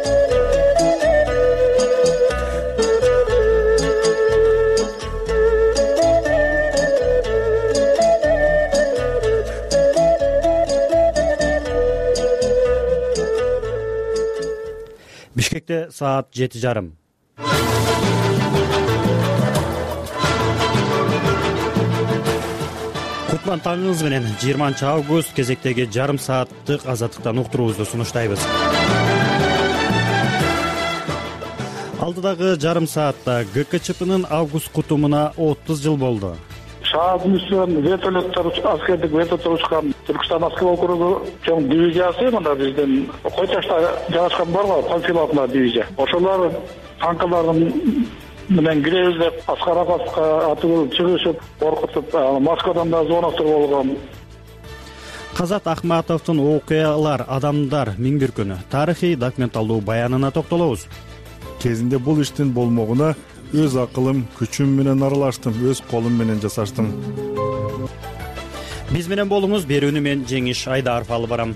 Бишкекте саат 7:30. Кутман таңыңыз менен 20 август кезектеги жарым сааттык Азаттыктан уктуруубузду сунуштайбыз. Алдыдагы жарым саатта ГКЧПнын август кутумуна 30 жыл болду. Шаардын үстүнөн вертолеттор, аскердик вертолеттор учкан Түркстан аскер округу чоң дивизиясы мына биздин Койташта жайгашкан бар го, Панфиловна дивизия. Ошолор танкаларын менен киребиз деп Аскар Апаска атып чыгышып, коркутуп, Москвадан да звоноктор болгон. Казат Ахматовдун окуялар, адамдар миң бир күнү тарыхый документалдуу баянына токтолобуз. Кезинде бул иштин болмогуна өз акылым, күчүм менен аралаштым, өз колум менен жасаштым. Биз менен болуңуз, берүүнү мен Жеңиш Айдаров алып барам.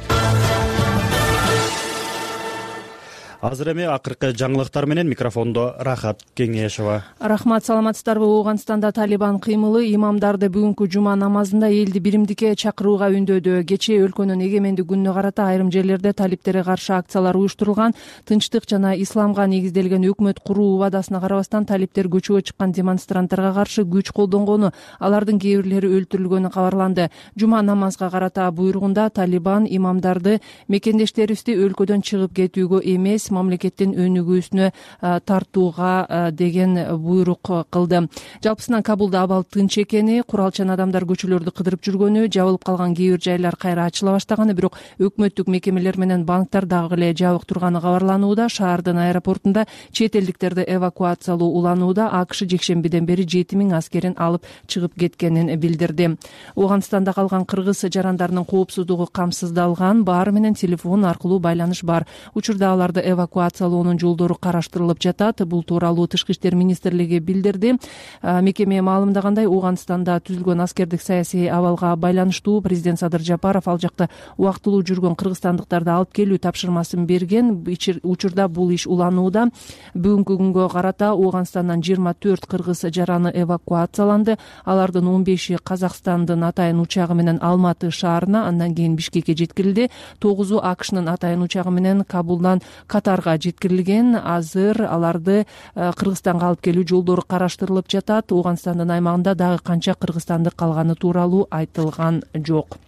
Азыр эми акыркы жаңылыктар менен микрофондо Рахат Кеңешова. Рахмат, саламатсыздарбы? Ооганстанда Талибан кыймылы имамдарды бүгүнкү жума намазында элди биримдикке чакырууга үндөдү. Кечээ өлкөнүн эгемендик күнүнө карата айрым жерлерде талиптерге каршы акциялар уюштурулган. Тынчтык жана исламга негизделген өкмөт куруу убадасына карабастан талиптер көчөгө чыккан демонстранттарга каршы күч колдонгону, алардын кээ бирлери өлтүрүлгөнү кабарланды. Жума намазга карата буйругунда Талибан имамдарды мекендештерибизди өлкөдөн чыгып кетүүгө эмес, мамлекеттин өнүгүүсүнө тартууга деген буйрук кылды. Жалпысынан Кабулда абал тынч экени, куралчан адамдар көчөлөрдү кыдырып жүргөнү, жабылып калган кээ бир жайлар кайра ачыла баштаганы, бирок өкмөттүк мекемелер менен банктар дагы эле жабык турганы кабарланууда. Шаардын аэропортунда чет элдиктерди эвакуациялоо уланууда. АКШ жекшембиден бери 7000 аскерин алып чыгып кеткенин билдирди. Ооганстанда калган кыргыз жарандарынын коопсуздугу камсыздалган, баары менен телефон аркылуу байланыш бар. Учурда аларды эвакуациялоонун жолдору караштырылып жатат. Бул тууралуу Тышкы иштер министрлиги билдирди. Мекеме маалымдагандай, Ооганстанда түзүлгөн аскердик саясий абалга байланыштуу президент Садыр Жапаров ал жакта убактылуу жүргөн кыргызстандыктарды алып келүү тапшырмасын берген. Учурда бул иш уланууда. Бүгүнкү күнгө карата Ооганстандан 24 кыргыз жараны эвакуацияланды. Алардын 15-и Казакстандын Атайын учагы менен Алматы шаарына, андан кийин Бишкекке жеткирилди. 9-у АКШнын Атайын учагы менен Кабулдан Катарга жеткирилген. Азыр аларды Кыргызстанга алып келүү жолдору караштырылып жатат. Ооганстандын аймагында дагы канча кыргызстандык калганы тууралуу айтылган жок.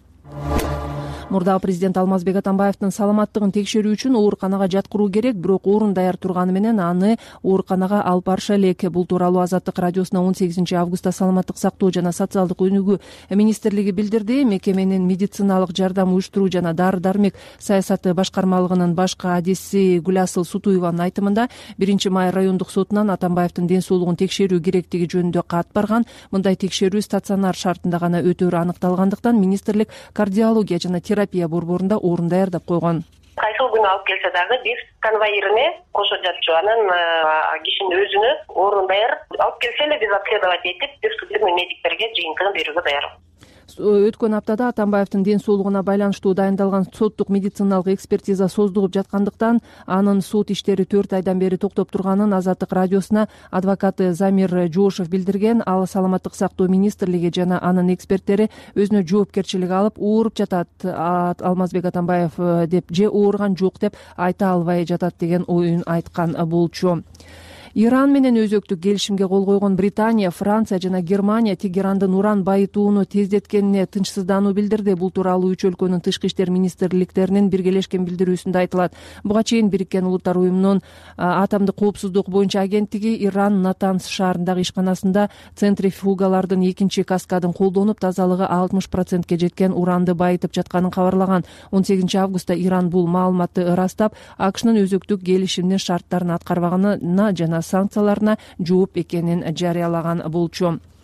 Мурдагы президент Алмазбек Атамбаевдин саламаттыгын текшерүү үчүн ооруканага жаткыруу керек, бирок орун даяр турганы менен аны ооруканага алып барыша элек. Бул тууралуу Азаттык радиосуна 18 августта саламаттык сактоо жана социалдык өнүгүү министрлиги билдирди. Мекеменин медициналык жардам уюштуруу жана дары-дармек саясаты башкармалыгынын башкы адиси Гүласыл Сутуеванын айтымында 1-май райондук сотунан Атамбаевдин ден соолугун текшерүү керектиги жөнүндө кат барган. Мындай текшерүү стационар шартында гана өтөөрү аныкталгандыктан министрлик кардиология жана терапия борборунда орун даярдап койгон. Кайсыл күнү алып келсе дагы биз конвоирине кошо жатчу, анан кишинин өзүнө орун даяр. Алып келсе эле биз обследовать этип, судебный медиктерге жыйынтыгын берүүгө даярбыз. Өткөн аптада Атамбаевдин ден соолугуна байланыштуу дайындалган соттук медициналык экспертиза создугуп жаткандыктан анын сот иштери 4 айдан бери токтоп турганын Азаттык радиосуна адвокаты Замир Жошев билдирген. Ал саламаттык сактоо министрлиги жана анын эксперттери өзүнө жоопкерчилик алып, ооруп жатат Алмазбек Атамбаев деп же ооруган жок деп айта албай жатат деген оюн айткан болчу. Иран менен өзөктүк келишимге кол койгон Британия, Франция жана Германия Тегерандын уран байытууну тездеткенине тынчсыздануу билдирди. Бул тууралуу үч өлкөнүн тышкы иштер министрликтеринин биргелешкен билдирүүсүндө айтылат. Буга чейин Бириккен Улуттар уюмунун атомдук коопсуздук боюнча агенттиги Иран Натанс шаарындагы ишканасында центрифугалардын экинчи каскадын колдонуп, тазалыгы 60%ке жеткен уранды байытып жатканын кабарлаган. 18 августта Иран бул маалыматты ырастап, АКШнын өзөктүк келишимдин шарттарын аткарбаганына жана санкцияларына жооп экенин жарыялаган болчу.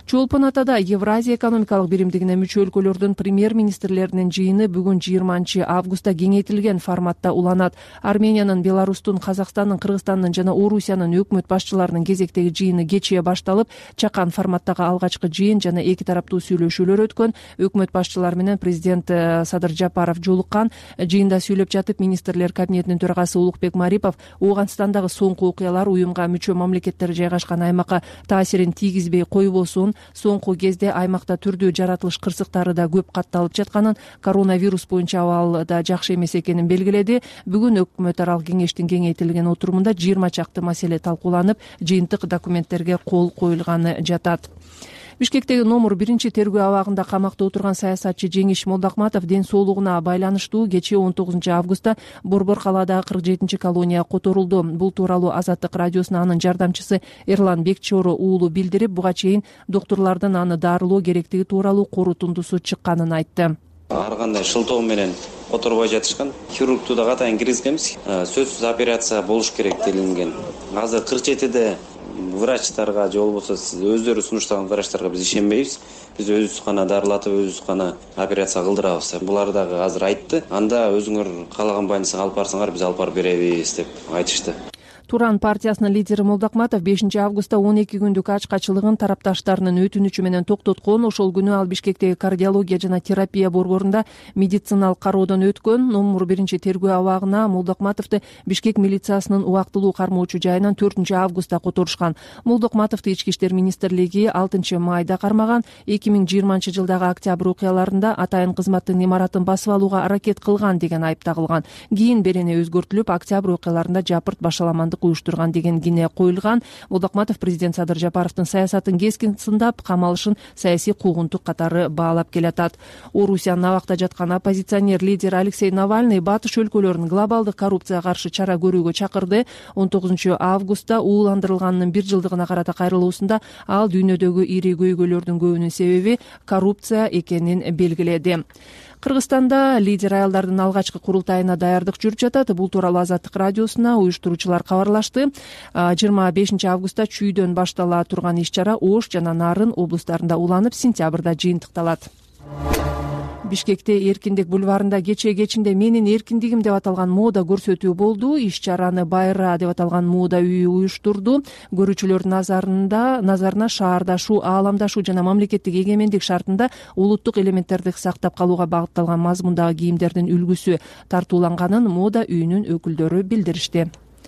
Чолпон Атада Евразия экономикалык биримдигине мүчө өлкөлөрдүн премьер-министрлеринин жыйыны бүгүн 20 августта кеңейтилген форматта уланат. Армениянын, Беларустун, Казакстандын, Кыргызстандын жана Орусиянын өкмөт башчыларынын кезектеги жыйыны кечээ башталып, чакан форматтагы алгачкы жыйын жана эки тараптуу сүйлөшүүлөр өткөн. Өкмөт башчылары менен президент Садыр Жапаров жолуккан. Жыйында сүйлөп жатып, министрлер кабинетинин төрагасы Улукбек Марипов Ооганстандагы соңку окуялар уюмга мүчө мамлекеттер жайгашкан аймакка таасирин тийгизбей койбосун, соңку кезде аймакта түрдүү жаратылыш кырсыктары да көп катталып жатканын, коронавирус боюнча абал да жакшы эмес экенин белгиледи. Бүгүн өкмөт аралык кеңештин кеңейтилген отурумунда 20 чакты маселе талкууланып, жыйынтык документтерге кол коюлганы жатат. Бишкектеги номер 1 тергөө абагында камакта отурган саясатчы Жеңиш Молдохматов ден соолугуна байланыштуу кечээ 19 августта Борбор калаадагы 47 колония которулду. Бул тууралуу Азаттык радиосуна анын жардамчысы Эрлан Бекчоро уулу билдирип, буга чейин доктурлардын аны дарылоо керектиги тууралуу корутундусу чыкканын айтты. Ар кандай шылтоо менен которбой жатышкан. Хирургту да катайын киргизгенбиз. Сөзсүз операция болуш керек делинген. Азыр 47де врачтарга же болбосо өздөрү сунуштаган врачтарга биз ишенбейбиз. Биз өзүбүз гана дарылатып, өзүбүз гана операция кылдырабыз. Булар дагы азыр айтты. Анда өзүңөр каалаган больницага алып барсаңар, биз алып барып беребиз деп айтышты. Туран партиясынын лидери Молдохматов 5 августта 12 күндүк ачкачылыгын тарапташтарынын өтүнүчү менен токтоткон. Ошол күнү ал Бишкектеги кардиология жана терапия борборунда медициналык кароодон өткөн. Номер 1 тергөө абагына Молдохматовду Бишкек милициясынын убактылуу кармоочу жайынан 4 августта которушкан. Молдохматовду Ички иштер министрлиги 6 майда кармаган. 2020 жылдагы октябрь окуяларында атайын кызматтын имаратын басып алууга аракет кылган деген айып тагылган. Кийин берене өзгөртүлүп, октябрь окуяларында жапырт башаламандык уюштурган деген кине коюлган. Молдохматов президент Садыр Жапаровдун саясатын кескин сындап, камалышын саясий куугунтук катары баалап келатат. Орусиянын абакта жаткан оппозиционер лидер Алексей Навальный батыш өлкөлөрүнүн глобалдык коррупцияга каршы чара көрүүгө чакырды. 19 августта ууландырылганынын 1 жылдыгына карата кайрылуусунда ал дүйнөдөгү ири көйгөйлөрдүн көбүнүн себеби коррупция экенин белгиледи. Кыргызстанда лидер аялдардын алгачкы курултайына даярдык жүрүп жатат. Бул тууралуу Азаттык радиосуна уюштуруучулар кабарлашты. 25 августта Чүйдөн баштала турган иш-чара Ош жана Нарын облустарында уланып, сентябрда жыйынтыкталат. Бишкекте Эркиндик бульварында кечинде менин эркиндигим деп аталган мода көрсөтүү болду. Иш-чараны Байра деп аталган мода үйү уюштурду. Көрүүчүлөрдүн назарына шаардашуу, ааламдашуу жана мамлекеттик эгемендик шартында улуттук элементтерди сактап калууга багытталган мазмундагы кийимдердин үлгүсү тартууланганын мода үйүнүн өкүлдөрү билдиришти.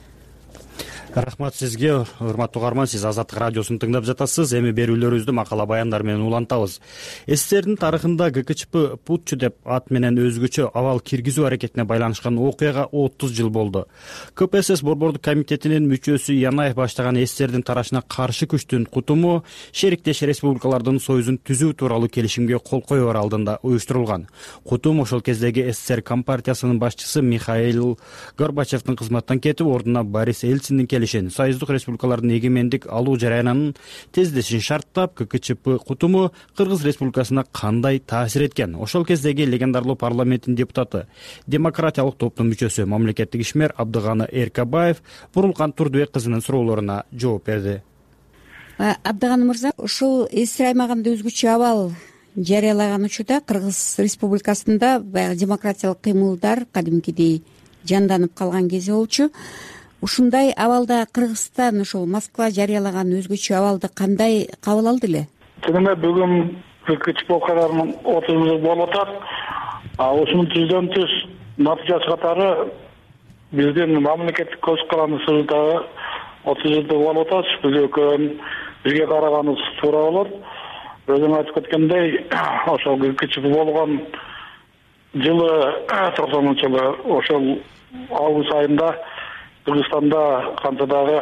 Рахмат сизге, урматтуу угарман, сиз Азаттык радиосун тыңдап жатасыз. Эми берүүлөрүбүздү макала баяндар менен улантабыз. СССРдин тарыхында ГКЧП путчу деп ат менен өзгөчө абал киргизүү аракетине байланышкан окуяга 30 жыл болду. КПСС борбордук комитетинин мүчөсү Янаев баштаган СССРдин тарашына каршы күчтүн кутуму шериктеш республикалардын союзун түзүү тууралуу келишимге кол коюу алдында уюштурулган. Кутум ошол кездеги СССР компартиясынын башчысы Михаил Горбачевдин кызматтан кетип, ордуна Борис Ельциндин Союздук республикалардын эгемендик алуу жараянынын тездешин шарттап, ККЧП кутуму Кыргыз республикасына кандай таасир эткен? Ошол кездеги легендарлуу парламенттин депутаты, демократиялык топтун мүчөсү, мамлекеттик ишмер Абдыганы Эркабаев Бурулкан Турдубек кызынын суроолоруна жооп берди. Абдыганы мырза, ушул СССР аймагында өзгөчө абал жарыялаган учурда Кыргыз республикасында баягы демократиялык кыймылдар кадимкидей жанданып калган кези болчу. Ушундай абалда Кыргызстан ошол Москва жарыялаган өзгөчө абалды кандай кабыл алды эле? Чын эле бүгүн КЧП окуяларынын 30 жыл болуп атат. Ушунун түздөн түз натыйжасы катары биздин мамлекеттик көз карандысыбызда 30 жылдык болуп атат. Биз экөөнүн бирге караганыбыз туура болот. Өзүң айтып кеткендей, ошол КЧП болгон жылы 90-жылы ошол август айында Кыргызстанда кантадагы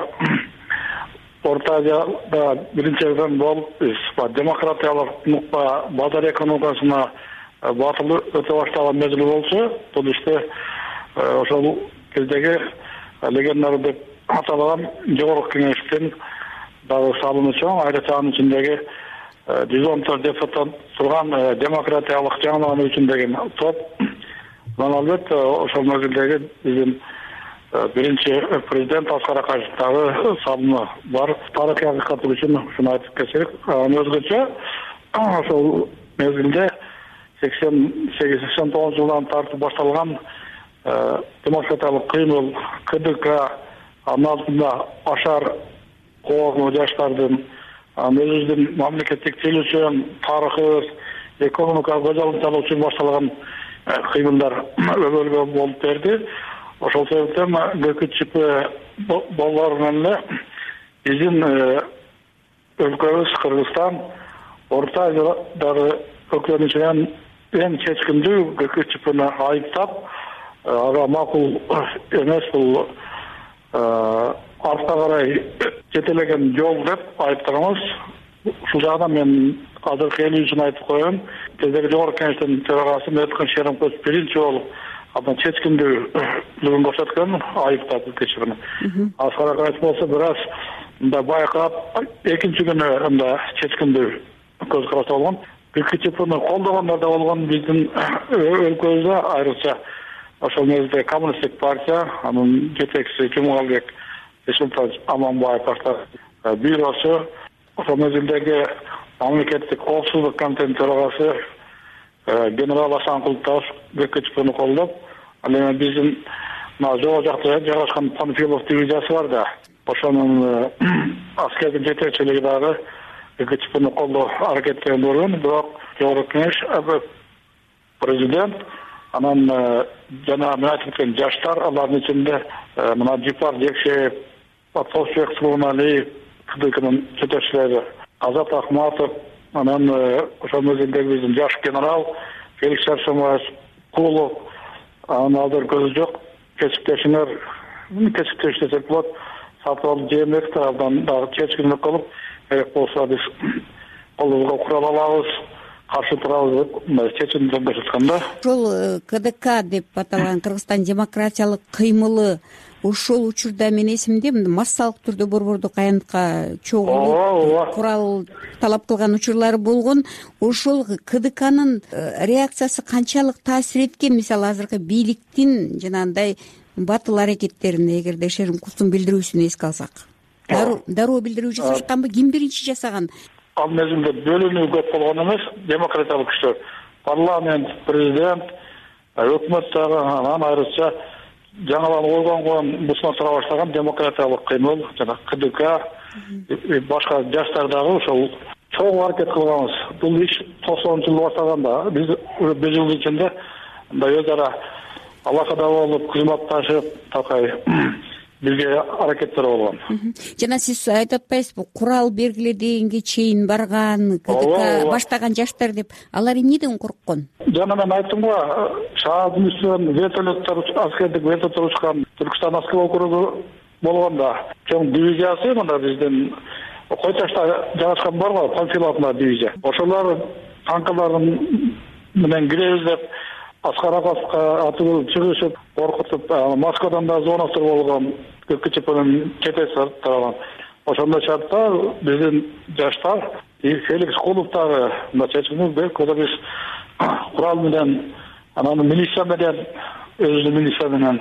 Орто Азияда биринчи элден болуп, демократиялык нукта базар экономикасына батыл өтө баштаган мезгил болчу. Бул иште ошол кездеги легендар деп аталган жогорку кеңештин дагы салынуучу, айрыкча анын ичиндеги 114 депутат турган демократиялык жаңылануу үчүн деген топ. Албетте ошол мезгилдеги биздин биринчи президент Аскар Акашевдагы салымы бар. Тарыхый акыйкат үчүн ушуну айтып кетсек, өзгөчө ошол мезгилде 88-89 жылдан тартып башталган демократиялык кыймыл КДК, анын алдында Ашар коому жаштардын өзүбүздүн мамлекеттик тил үчүн, тарыхыбыз, экономикалык көзалдын үчүн башталган кыймылдар өбөлгө болуп берди. Ошол себептен ГКЧП болбоор менен эле биздин өлкөбүз Кыргызстан Орто Азиядагы өлкөлөрдүн ичинен эң чечкиндүү ГКЧПны айыптап, ага макул эмес бул артка карай жетелеген жол деп айыптаганбыз. Ушул жагынан мен азыркы эл үчүн айтып коеюн. Кездеги жогорку кеңештин төрагасы Мөткөн Шеримкулов биринчи болуп абдан чечкиндүүлүгүн көрсөткөн айыптап ГКЧПны. Аскар Акаев болсо бир аз мындай байкап, экинчи күнү мындай чечкиндүү көз карашта болгон. ГКЧПны колдогондор да болгон биздин өлкөбүздө, айрыкча ошол мезгилде Коммунисттик партия, анын жетекчиси Жумалбек Эшмуртович Аманбаев бюросу, ошол мезгилдеги мамлекеттик коопсуздук комитетинин төрагасы генерал Асанкулов ГКЧПны колдоп, ал эми биздин жогу жакта жайгашкан Панфилов дивизиясы бар да, ошонун аскердик жетекчилиги дагы ГКЧПны колдоо аракеттерин көргөн. Бирок жогорку кеңеш, президент, анан жана мен айтып кеткен жаштар, алардын ичинде мына Жипар Жекшеев, Атосбек Сулуналиев, КДКнын жетекчилери Азат Ахматов, анан ошол мезгилдеги биздин жаш генерал Феликс Сарсамаев, Кулов, анын алдыр көзү жок кесиптешиңер, кесиптеш десек болот, Сатыбалды Жээнбеков абдан дагы чечкиндик кылып, керек болсо биз колубузга курал алабыз, каршы турабыз деп чечимдерди көрсөткөн. Ошол КДК деп аталган Кыргызстан демократиялык кыймылы ошол учурда мен эсимде массалык түрдө борбордук аянтка чогулуп курал талап кылган учурлары болгон. Ошол КДКнын реакциясы канчалык таасир эткен, мисалы азыркы бийликтин жанагындай батыл аракеттерине, эгерде Шеримкуловдун билдирүүсүн эске алсак, дароо билдирүү жасашканбы, ким биринчи жасаган? Ал мезгилде бөлүнүү көп болгон эмес, демократиялык күчтөр, парламент, президент, өкмөт дагы, анан айрыкча жаңылан ойгонгон бусуна тура баштаган демократиялык кыймыл, жана КДК, башка жаштар дагы ошол чоң аракет кылганбыз. Бул иш 90-жылы баштаганда биз бир жыл ичинде мындай өз ара алакада болуп, кызматташып, такай бирге аракеттер болгон. Жана сиз айтып атпайсызбы, курал бергиле дегенге чейин барган, КДК баштаган жаштар деп, алар эмнеден корккон? Жана мен айттым го, шаардын үстүнөн вертолеттор, аскердик вертолеттор учкан Түркстан аскер округу болгондо, чоң дивизиясы мында биздин Кой Ташта жайгашкан бар го, Панфилов дивизия. Ошолор танкалардын менен киребиз деп Аскар Акаевга атылып чыгышып, коркутуп, Москвадан да зонастыр болгон ГКЧПнын жетекчиси тарабынан. Ошондой шартта биздин жаштар Феликс Кулов дагы мына чечимди берип, биз курал менен, анан милиция менен, өзүнүн милиция менен,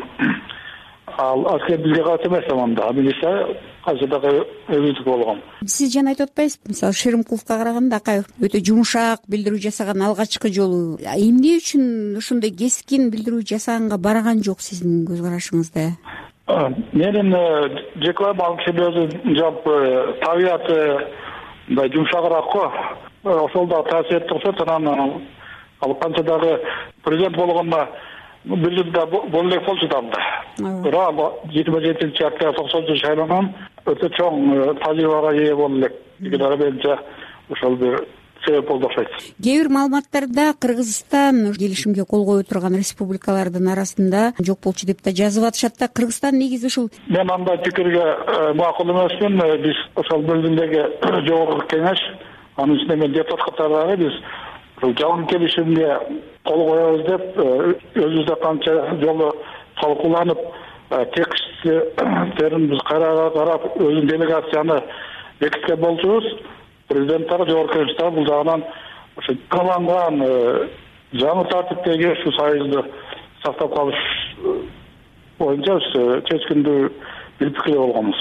ал аскер бизге кат эмес заманда, милиция кайсыдагы өзүнүкү болгон. Сиз жана айтып атпайсызбы, мисалы Шеримкуловго караганда Акаев өтө жумшак билдирүү жасаган алгачкы жолу. Эмне үчүн ошондой кескин билдирүү жасаганга барган жок сиздин көз карашыңызда? Менин жеклайм ал кишилердин жалпы табияты мындай жумшагыраак го. Ошол да таасир этип турат, анан ал канча дагы президент болгондо бир жылда боло элек болчу да. Бирок 27-апрель 90 шайланган өтө чоң тажрыйбага ээ боло элек. Игидара боюнча ошол бир себеп болду окшойт. Кээ бир маалыматтарда Кыргызстан келишимге кол кое турган республикалардын арасында жок болчу деп да жазып атышат да. Кыргызстан негизи ушул. Мен андай пикирге макул эмесмин. Биз ошол бөлүмдөгү жогорку кеңеш, анын ичинде мен депутат катарындагы биз жалгын келишимге кол коебуз деп өзүбүздө канча жолу талкууланып, тексттерин биз карап, өзүнүн делегацияны бекиткен болчубуз. Президент дагы жогорку кеңеш дагы бул жагынан ошо каланган жаңы тартиптеги ушу союзду сактап калыш боюнча чечкиндүү бир пикирде болгонбуз.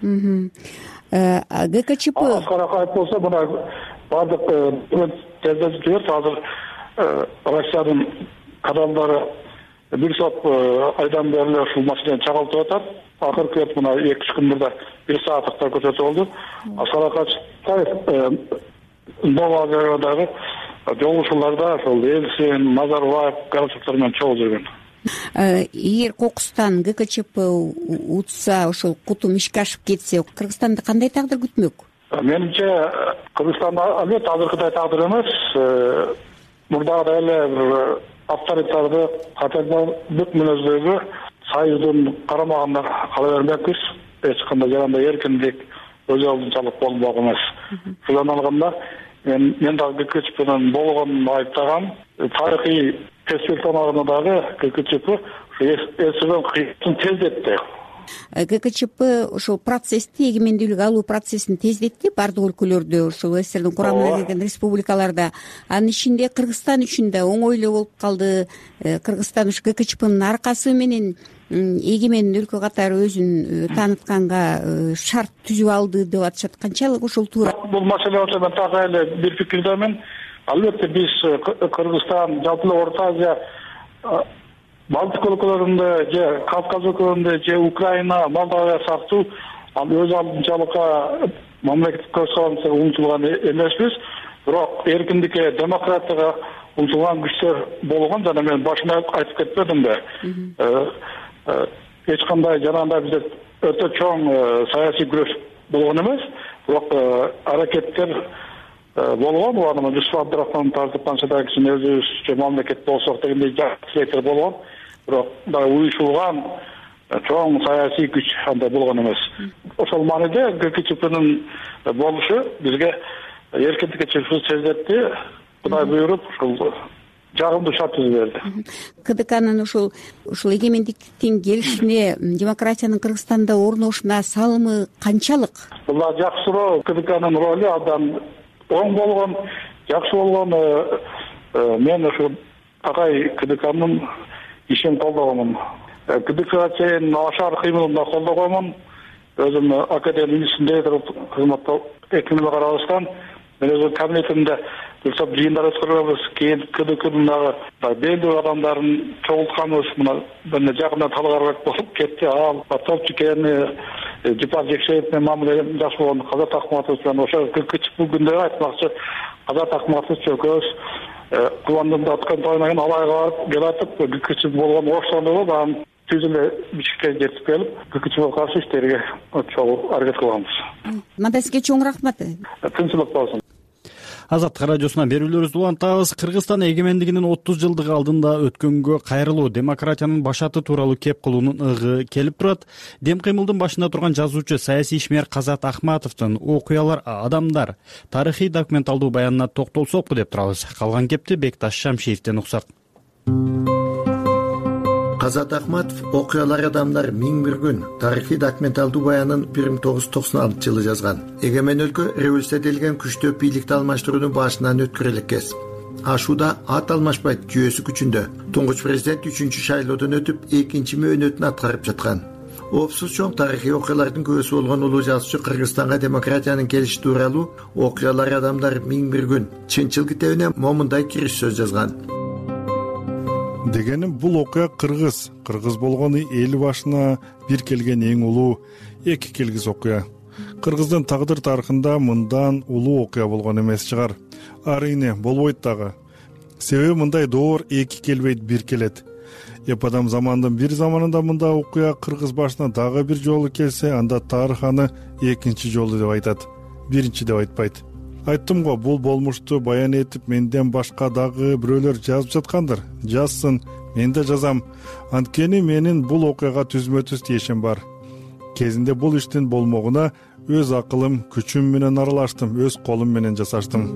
ГКЧП Аскар Акаев болсо мына баардык тездетип жиберди. Азыр Россиянын каналдары бир топ айдан бери ушул маселени чагылтып атат. Акыркы рет мына 2-3 күн мурда 1 сааттыкта көрсөтүп болду. Аскар Акаев Новоазиядагы жолугушууларда ошол Элсин, Назарбаев, Карачевтер менен чогуу жүргөн. Эгер кокустан ГКЧП утса, ошол кутум ишке ашып кетсе, Кыргызстанды кандай тагдыр күтмөк? Менимче Кыргызстан албетте азыркыдай тагдыр эмес. Мурдагыдай эле бир авторитарды, катерлик мүнөздөгү союздун карамагында кала бермекпиз. Эч кандай жарандай эркиндик, өз алдынчалык болмок эмес. Шудан алганда мен дагы ГКЧПнын болгонун айыптагам. Тарыхый перспективаны дагы ГКЧП СССРдин кыймытын тездетти. ГКЧП ошол процессти, эгемендүүлүк алуу процессин тездетти бардык өлкөлөрдө, ошол СССРдин курамына кирген республикаларда. Анын ичинде Кыргызстан үчүн да оңой эле болуп калды. Кыргызстан ушу ГКЧПнын аркасы менен эгемен өлкө катары өзүн таанытканга шарт түзүп алды деп атышат. Канчалык ушул туура? Бул маселе боюнча мен так эле бир пикирдемин. Албетте биз Кыргызстан, жалпы Орто Азия, Балтик өлкөлөрүндө же Кавказ өлкөлөрүндө же Украина, Молдовия сыяктуу өз алдынчалыкка мамлекеттик көзкарандыга умтулган эмеспиз. Бирок эркиндикке, демократияга умтулган күчтөр болгон жана мен башында айтып кетпедимби? Эч кандай жанагындай бизде өтө чоң саясий күрөш болгон эмес, бирок аракеттер болгон. Аны Жусуп Абдрахман тартып канчадай кишинин өзүбүзчө мамлекет болсок дегендей жактылыктар болгон. Бирок дагы уюшулган чоң саясий күч андай болгон эмес. Ошол мааниде ГКЧПнын болушу бизге эркиндикке чыгышыбызды тездетти. Кудай буйруп, ушул жагымдуу шарт түзүп берди. КДКнын ушул эгемендиктин келишине, демократиянын Кыргызстанда орношуна салымы канчалык? Бул жакшы суроо. КДКнын ролу абдан оң болгон, жакшы болгон. Мен ошо Акай КДКнын ишин колдогомун. КДКга чейин ашар кыймылын да колдогомун. Өзүм академия институтунда кызматта 2 жылга карабастан мен өзүм кабинетимде бир топ жыйындар өткөрөбүз. Кийин КДКнын дагы белгилүү адамдарын чогултканбыз. Мына мен жакында Талгарбек болуп кетти. Ал Топчукени, Жупар Жекшеев менен мамиле жакшы болгон Казат Акматович менен ошо ГКЧП күндө айтмакчы. Казат Акматович экөөбүз Кубандын аткан тойуна кийин Алайга барып келатып, ГКЧП болгон ошондо анан түз эле Бишкекке жетип келип, ГКЧПга каршы иштерге чогуу аракет кылганбыз. Мындай сизге чоң рахмат. Тынчылык болсун. Азаттык радиосуна берүүлөрүбүздү улантабыз. Кыргызстан эгемендигинин 30 жылдыгы алдында өткөнгө кайрылуу, демократиянын башаты тууралуу кеп кылуунун ыгы келип турат. Дем кыймылдын башында турган жазуучу, саясий ишмер Казат Акматовдун окуялар, адамдар тарыхый документалдуу баянына токтолсокпу деп турабыз. Калган кепти Бекташ Шамшиевден уксак. Казат Акматов окуялар, адамдар, миң бир күн тарыхый документалдуу баянын 1996-жылы жазган. Эгемен өлкө революция делген күчтүү бийликти алмаштыруунун башынан өткөрө элекпиз. Ашууда ат алмашпайт жүйөсү күчүндө туңгуч президент 3-чү шайлоодон өтүп 2-чи мөөнөтүн аткарып жаткан. Опсуз чоң тарыхый окуялардын көбүсү болгон улуу жазуучу Кыргызстанга демократиянын келиши тууралуу окуялар, адамдар, миң бир күн чынчыл китебине момундай кириш сөз жазган. Дегеним бул окуя кыргыз болгону эл башына бир келген эң улуу эки келгис окуя. Кыргыздын тагдыр тарыхында мындан улуу окуя болгон эмес чыгар. Арыйне болбойт дагы. Себеби мындай доор эки келбейт, бир келет. Эпадам замандын бир заманында мындай окуя кыргыз башына дагы бир жолу келсе, анда тарых аны экинчи жолу деп айтат. Биринчи деп айтпайт. Айттым го, бул болмушту баян этип менден башка дагы бирөөлөр жазып жаткандыр. Жазсын, мен да жазам. Анткени менин бул окуяга түзмө-түз тиешим бар. Кезинде бул иштин болмогуна өз акылым, күчүм менен аралаштым, өз колум менен жасаштым.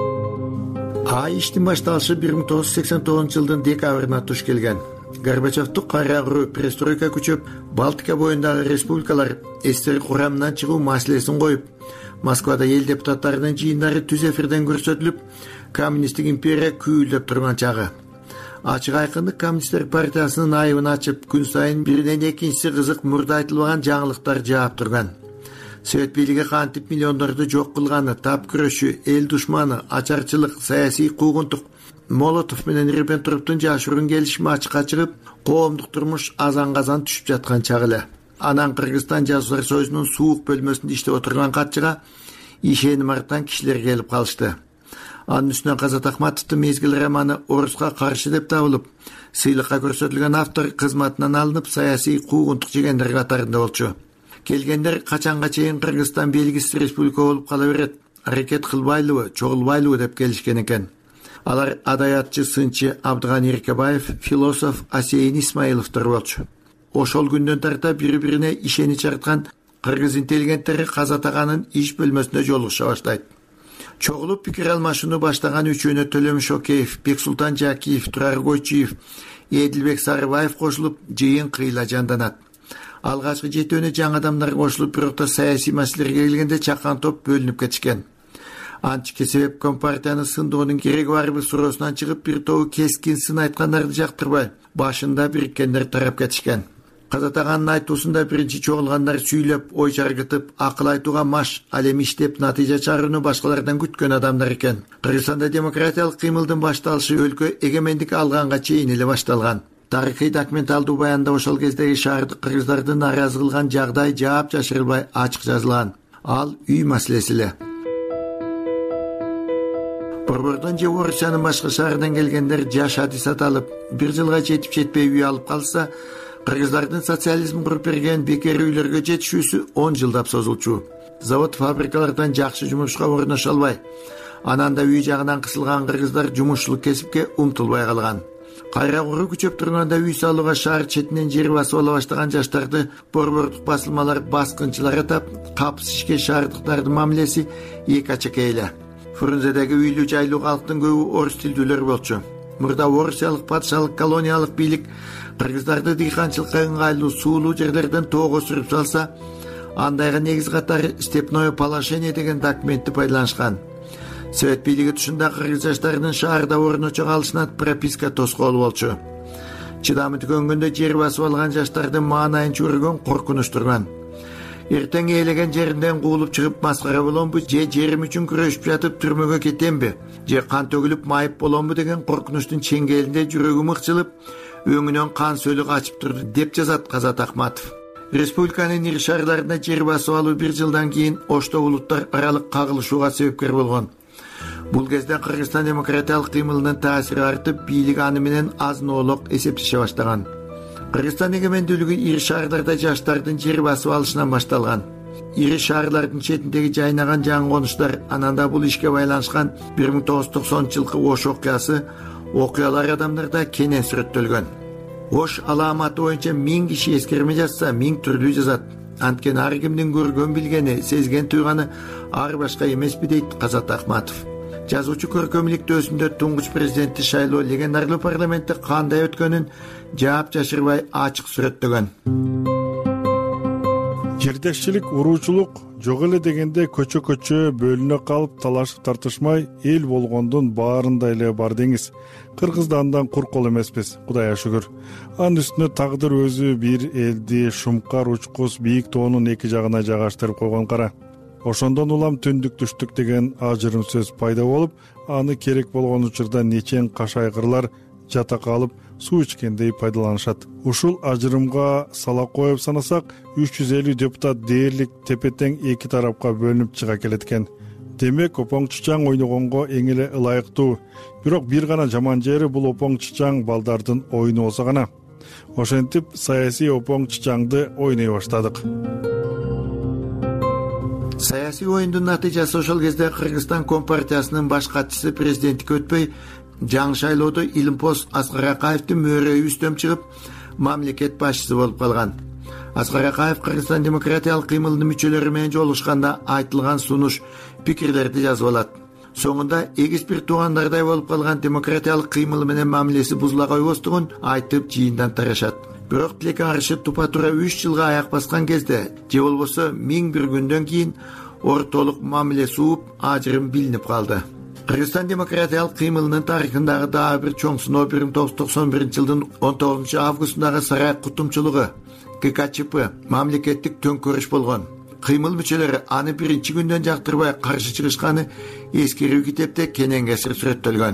Иштин башталышы 1989-жылдын декабрына туш келген. Горбачевдун кайра куруу, перестройка күчөп, Балтика боюндагы республикалар СССР курамынан чыгуу маселесин коюп, Москвада эл депутаттарынын жыйындары түз эфирден көрсөтүлүп, коммунисттик империя күйүлдөп турган чагы. Ачык айкындык Коммунисттер партиясынын айыбын ачып, күн сайын биринен экинчиси кызык мурда айтылбаган жаңылыктар жаап турган. Совет бийлиги кантип миллиондорду жок кылганы, тап күрөшү, эл душманы, ачарчылык, саясий куугунтук, Молотов менен Риббентроптун жашыруун келишими ачыкка чыгып, коомдук турмуш азан-казан түшүп жаткан чак эле. Анан Кыргызстан жазуулар союзунун суук бөлмөсүндө иштеп отурган катчыга ишеним артан кишилер келип калышты. Анын үстүнөн Казат Ахматовдун Мезгил романы орусска каршы деп табылып, сыйлыкка көрсөтүлгөн автор кызматынан алынып, саясий куугунтук жегендер катарында болчу. Келгендер качанга чейин Кыргызстан белгисиз республика болуп кала берет, аракет кылбайлыбы, чогулбайлыбы деп келишкен экен. Алар адаятчы, сынчы Абдыган Эркебаев, философ Асейин Исмаиловдор болчу. Ошол күндөн тарта бири-бирине ишенич арткан кыргыз интеллигенттери Казат аганын иш бөлмөсүнө жолугуша баштайт. Чогулуп пикир алмашууну баштаган үчөөнө Төлөмүш Океев, Бексултан Жакиев, Турар Койчуев, Эдилбек Сарыбаев кошулуп, жыйын кыйла жанданат. Алгачкы жетөөнө жаңы адамдар кошулуп, бирокта саясий маселелерге келгенде чакан топ бөлүнүп кетишкен. Анчыке себеп Компартияны сындоонун кереги барбы суроосунан чыгып, бир тобу кескин сын айткандарды жактырбай, башында бириккендер тарап кетишкен. Казат аганын айтуусунда биринчи чогулгандар сүйлөп, ой чаргытып, акыл айтууга маш, ал эми иштеп натыйжа чыгарууну башкалардан күткөн адамдар экен. Кыргызстанда демократиялык кыймылдын башталышы өлкө эгемендик алганга чейин эле башталган. Тарыхый документалдуу баянда ошол кездеги шаардык кыргыздардын нааразы кылган жагдай жаап жашырылбай ачык жазылган. Ал үй маселеси эле. Борбордон же Орусиянын башка шаарынан келгендер жаш адисат алып, бир жылга жетип жетпей үй алып калса, кыргыздардын социализм куруп берген бекер үйлөргө жетишүүсү 10 жылдап созулчу. Завод фабрикалардан жакшы жумушка орношо албай, анан да үй жагынан кысылган кыргыздар жумушчулук кесипке умтулбай калган. Кайра куру күчөп турганда үй салууга шаар четинен жер басып ала баштаган жаштарды борбордук басылмалар баскынчылар атап, капыс ишке шаардыктардын мамилеси эки ачакей эле. Фрунзедеги үйлүү жайлуу калктын көбү орус тилдүүлөр болчу. Мурда орусиялык патшалык колониялык бийлик кыргыздарды дыйканчылыкка ыңгайлуу суулуу жерлерден тоого сүрүп салса, андайга негиз катары степное положение деген документти пайдаланышкан. Совет бийлиги тушунда кыргыз жаштарынын шаарда орночо калышына прописка тоскоол болчу. Чыдамы түгөнгөндө жер басып алган жаштардын маанайын чүргөн коркунуч турган. Эртең ээлеген жеринден куулуп чыгып маскара боломбу, же жерим үчүн күрөшүп жатып түрмөгө кетемби, же кан төгүлүп майып боломбу деген коркунучтун чеңгелинде жүрөгүм ыкчылып, өңүнөн кан сөлү качып турду деп жазат Казат Ахматов. Республиканын ири шаарларында жер басып алуу бир жылдан кийин Ошто улуттар аралык кагылышууга себепкер болгон. Бул кезде Кыргызстан демократиялык кыймылынын таасири артып, бийлик аны менен азын-оолок эсептеше баштаган. Кыргызстан эгемендүүлүгү ири шаарларда жаштардын жер басып алышынан башталган. Ири шаарлардын четиндеги жайнаган жаңы конуштар, ананда бул ишке байланышкан 1990-жылкы Ош окуясы окуялар адамдарда кенен сүрөттөлгөн. Ош аламаты боюнча 1000 киши эскерме жазса, 1000 түрлүү жазат. Анткени ар кимдин көргөн билгени, сезген туйганы ар башка эмеспи дейт Казат Ахматов. Жазуучу көркөмлүктөөсүндө туңгуч президентти шайлоо легендарлуу парламентте кандай өткөнүн жаап жашырбай ачык сүрөттөгөн. Жердешчилик, уруучулук жок эле дегенде көчө бөлүнө калып талашып тартышмай эл болгондун баарында эле бар деңиз. Кыргызда андан куркол эмеспиз, Кудайга шүгүр. Анын үстүнө тагдыр өзү бир элди шумкар учкус бийик тоонун эки жагына жайгаштырып койгон кара. Ошондон улам түндүк түштүк деген ажырым сөз пайда болуп, аны керек болгон учурда нечен кашайгырлар жатакка алып суу ичкендей пайдаланышат. Ушул ажырымга сала коюп санасак, 350 депутат дээрлик тепе-тең эки тарапка бөлүнүп чыга келет экен. Демек, опоң чучаң ойногонго эң эле ылайыктуу. Бирок бир гана жаман жери бул опоң чучаң балдардын оюну болсо гана. Ошентип, саясий опоң чучаңды ойной баштадык. Саясий оюндун натыйжасы ошол кезде Кыргызстан Компартиясынын баш катчысы президенттикке өтпөй, жаңы шайлоодо Илимпоз Аскар Акаевдин мөөрөйү үстөм чыгып, мамлекет башчысы болуп калган. Аскар Акаев Кыргызстан демократиялык кыймылынын мүчөлөрү менен жолугушканда айтылган сунуш, пикирлерди жазып алат. Соңунда эгиз бир туугандардай болуп калган демократиялык кыймыл менен мамилеси бузула койбостугун айтып жыйындан тарашат. Бирок тилекке каршы тупа-туура 3 жылга аяк баскан кезде, же болбосо 1001 күндөн кийин ортолук мамиле сууп, ажырым билинип калды. Кыргызстан демократиялык кыймылынын тарыхындагы дагы бир чоң сыноо 1991 жылдын 19 августундагы сарай кутумчулугу ГКЧП мамлекеттик төңкөрүш болгон. Кыймыл мүчөлөрү аны биринчи күндөн жактырбай каршы чыгышканы эскерүү китепте кенен кесир сүрөттөлгөн.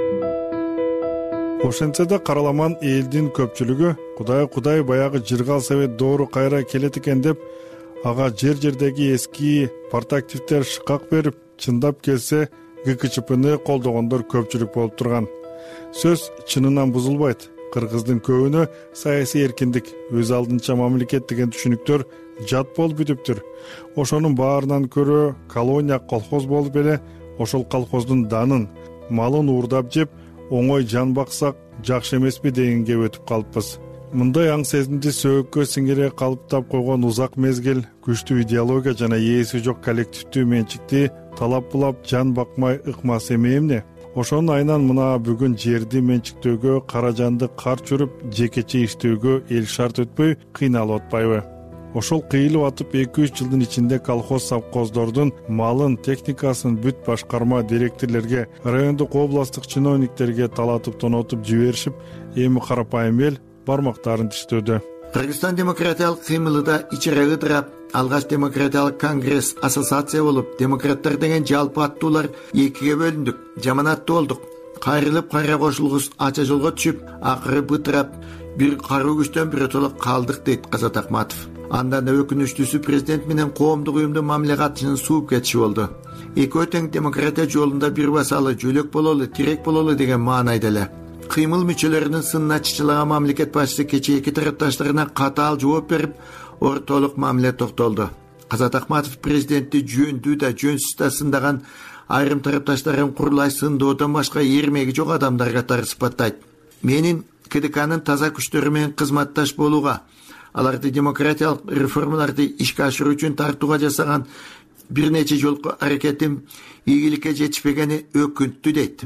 Ошентсе да караламан элдин көпчүлүгү Кудай баягы жыргал совет доору кайра келет экен деп, ага жердеги эски партактивдер шыкак берип, чындап келсе ГКЧПны колдогондор көпчүлүк болуп турган. Сөз чынынан бузулбайт. Кыргыздын көбүнө саясий эркиндик, өз алдынча мамлекет деген түшүнүктөр жат болуп бүтүптүр. Ошонун баарынан көрө колония колхоз болуп эле, ошол колхоздун данын, малын уурдап жеп, оңой жан баксак жакшы эмеспи дегенге өтүп калыппыз. Мындай аң сезимди сөөккө сиңире калыптап койгон узак мезгил күчтүү идеология жана ээси жок коллективдүү менчикти талап булап жан бакмай ыкмас эме эмне? Ошонун айынан мына бүгүн жерди менчиктөөгө, каражанды карч үрүп, жекече иштөөгө эл шарт өтпөй кыйналып атпайбы? Ошол кыйылып атып 2-3 жылдын ичинде колхоз совхоздордун малын, техникасын бүт башкарма директорлерге, райондук областтык чиновниктерге талатып тонотуп жиберишип, эми карапайым эл бармактарын тиштөөдө. Кыргызстан демократиялык кыймылыда ичере ыдырап, алгач демократиялык конгресс ассоциация болуп, демократтар деген жалпы аттуулар экиге бөлүндүк, жаманаттуу болдук. Кайрылып кайра кошулгус ача жолго түшүп, акыры бытырап, бир каруу күчтөн биротоло калдык дейт Казат Акматов. Андан да өкүнүчтүүсү президент менен коомдук уюмдун мамиле катышынын сууп кетиши болду. Экөө тең демократия жолунда бир басалы, жөлөк бололу, тирек бололу деген маанайда эле. Кыймыл мүчөлөрүнүн сынына чычылаган мамлекет башчысы кечээ эки тарапташтарына катаал жооп берип, ортолук мамиле токтолду. Казат Акматов президентти жөндүү да жөнсүз да сындаган айрым тарапташтарын курулай сындоодон башка эрмеги жок адамдар катары сыпаттайт. Менин КДКнын таза күчтөрү менен кызматташ болууга, аларды демократиялык реформаларды ишке ашыруу үчүн тартууга жасаган бир нече жолку аракетим ийгиликке жетишпегени өкүнттүү дейт.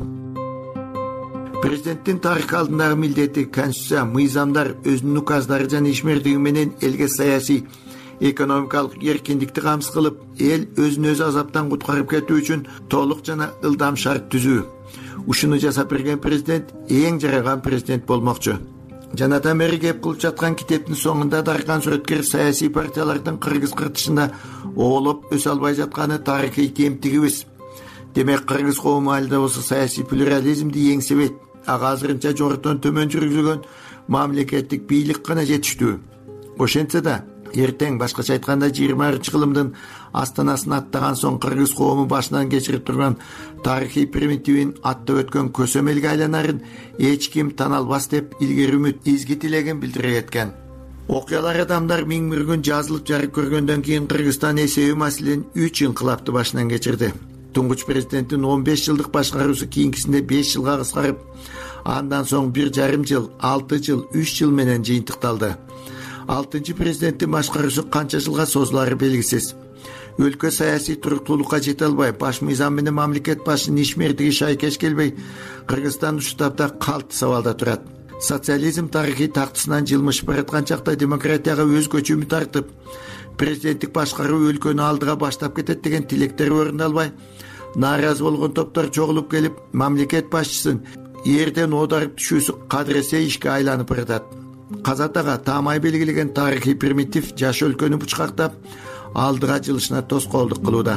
Президенттин тарых алдындагы милдети конституция, мыйзамдар, өзүнүн указдары жана ишмердиги менен элге саясий, экономикалык эркиндикти камсыз кылып, эл өзүн өзү азаптан куткарып кетүү үчүн толук жана ылдам шарт түзүү. Ушуну жасап берген президент эң жараган президент болмокчу. Жанатан бери кеп кылып жаткан китептин соңунда даркан сүрөткер саясий партиялардын кыргыз кыртышында оолоп өсө албай жатканы тарыхый кемтигибиз. Демек кыргыз коому айылда болсо саясий плюрализмди эңсебейт. Ага азырынча жогорудон төмөн жүргүзүлгөн мамлекеттик бийлик гана жетиштүү. Ошентсе да, эртең башкача айтканда 20-кылымдын астанасын аттаган соң кыргыз коому башынан кечирип турган тарыхый примитивин аттап өткөн көсөмөлгө айланарын эч ким тана албас деп илгери үмүт, изги тилегин билдире кеткен. Окуялар адамдар миң бир күн жазылып жарык көргөндөн кийин Кыргызстан эсеби маселен 3 инкылапты башынан кечирди. Туңгуч президенттин 15 жылдык башкаруусу кийинкисинде 5 жылга кыскарып, андан соң 1,5 жыл, 6 жыл, 3 жыл менен жыйынтыкталды. 6-чы президенттин башкаруусу канча жылга созулары белгисиз. Өлкө саясий туруктуулукка жете албай, баш мыйзам менен мамлекет башынын ишмердиги шайкеш келбей, Кыргызстан ушул тапта калт сабалда турат. Социализм тарыхый тактысынан жылмышып бараткан чакта демократияга өзгөчө үмүт артып, президенттик башкаруу өлкөнү алдыга баштап кетет деген тилектер орундалбай, нааразы болгон топтор чогулуп келип, мамлекет башчысын эрден оодарып түшүүсү кадыресе ишке айланып баратат. Казат ага таамай белгилеген тарыхый примитив жаш өлкөнү бучкактап, алдыга жылышына тоскоолдук кылууда.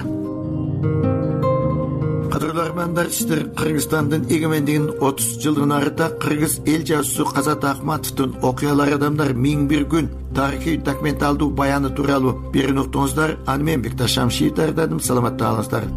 Кадырлуу армандар, сиздер Кыргызстандын эгемендигинин 30 жылдын арыта кыргыз эл жазуусу Казат Акматовдун окуялар адамдар миң бир күн тарыхый документалдуу баяны тууралуу берүүнү уктуңуздар. Аны мен Бекташ Шамшиев даярдадым. Саламатта калыңыздар.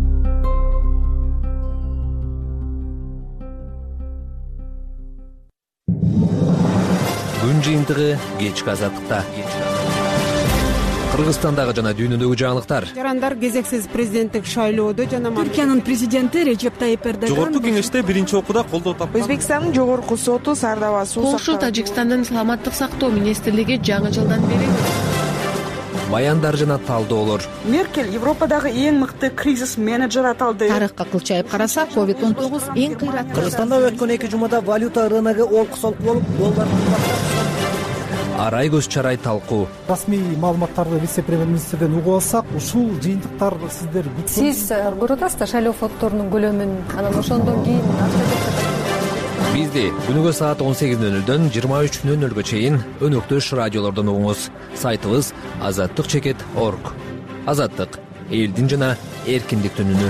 Күн жыйынтыгы кечки азаттыкта. Кыргызстандагы жана дүйнөдөгү жаңылыктар. Жарандар кезексиз президенттик шайлоодо жана Түркиянын президенти Режеп Тайип Эрдоган жогорку кеңеште биринчи окууда колдоо тапты. Өзбекстандын жогорку соту Сардава суу Польша, Тажикстандын саламаттык сактоо министрлиги жаңы жылдан бери баяндар жана талдоолор. Меркель Европадагы эң мыкты кризис менеджер аталды. Тарыхка кылчайып караса, COVID-19 эң кыйраттуу. Кыргызстанда өткөн 2 жумада валюта рыногу олку-солку болуп, доллар арай көз чарай талкуу. Расмий маалыматтарды вице премьер министрден угуп алсак, ушул жыйынтыктар сиздер сиз көрүп атасыздар шайлоо фонддорунун көлөмүн, анан ошондон кийин Бизди күнүгө саат 18:00дөн 23:00га чейин өнөктөш радиолордон угуңуз. Сайтыбыз azattik.org. Азаттык — элдин жана эркиндиктин үнү.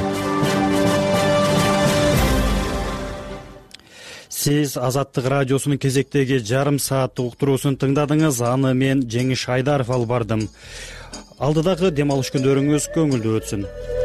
Сиз Азаттык радиосунун кезектеги жарым сааттык уктуруусун тыңдадыңыз. Аны мен Жеңиш Айдаров алып бардым. Алдыдагы дем алыш күндөрүңүз көңүлдүү өтсүн.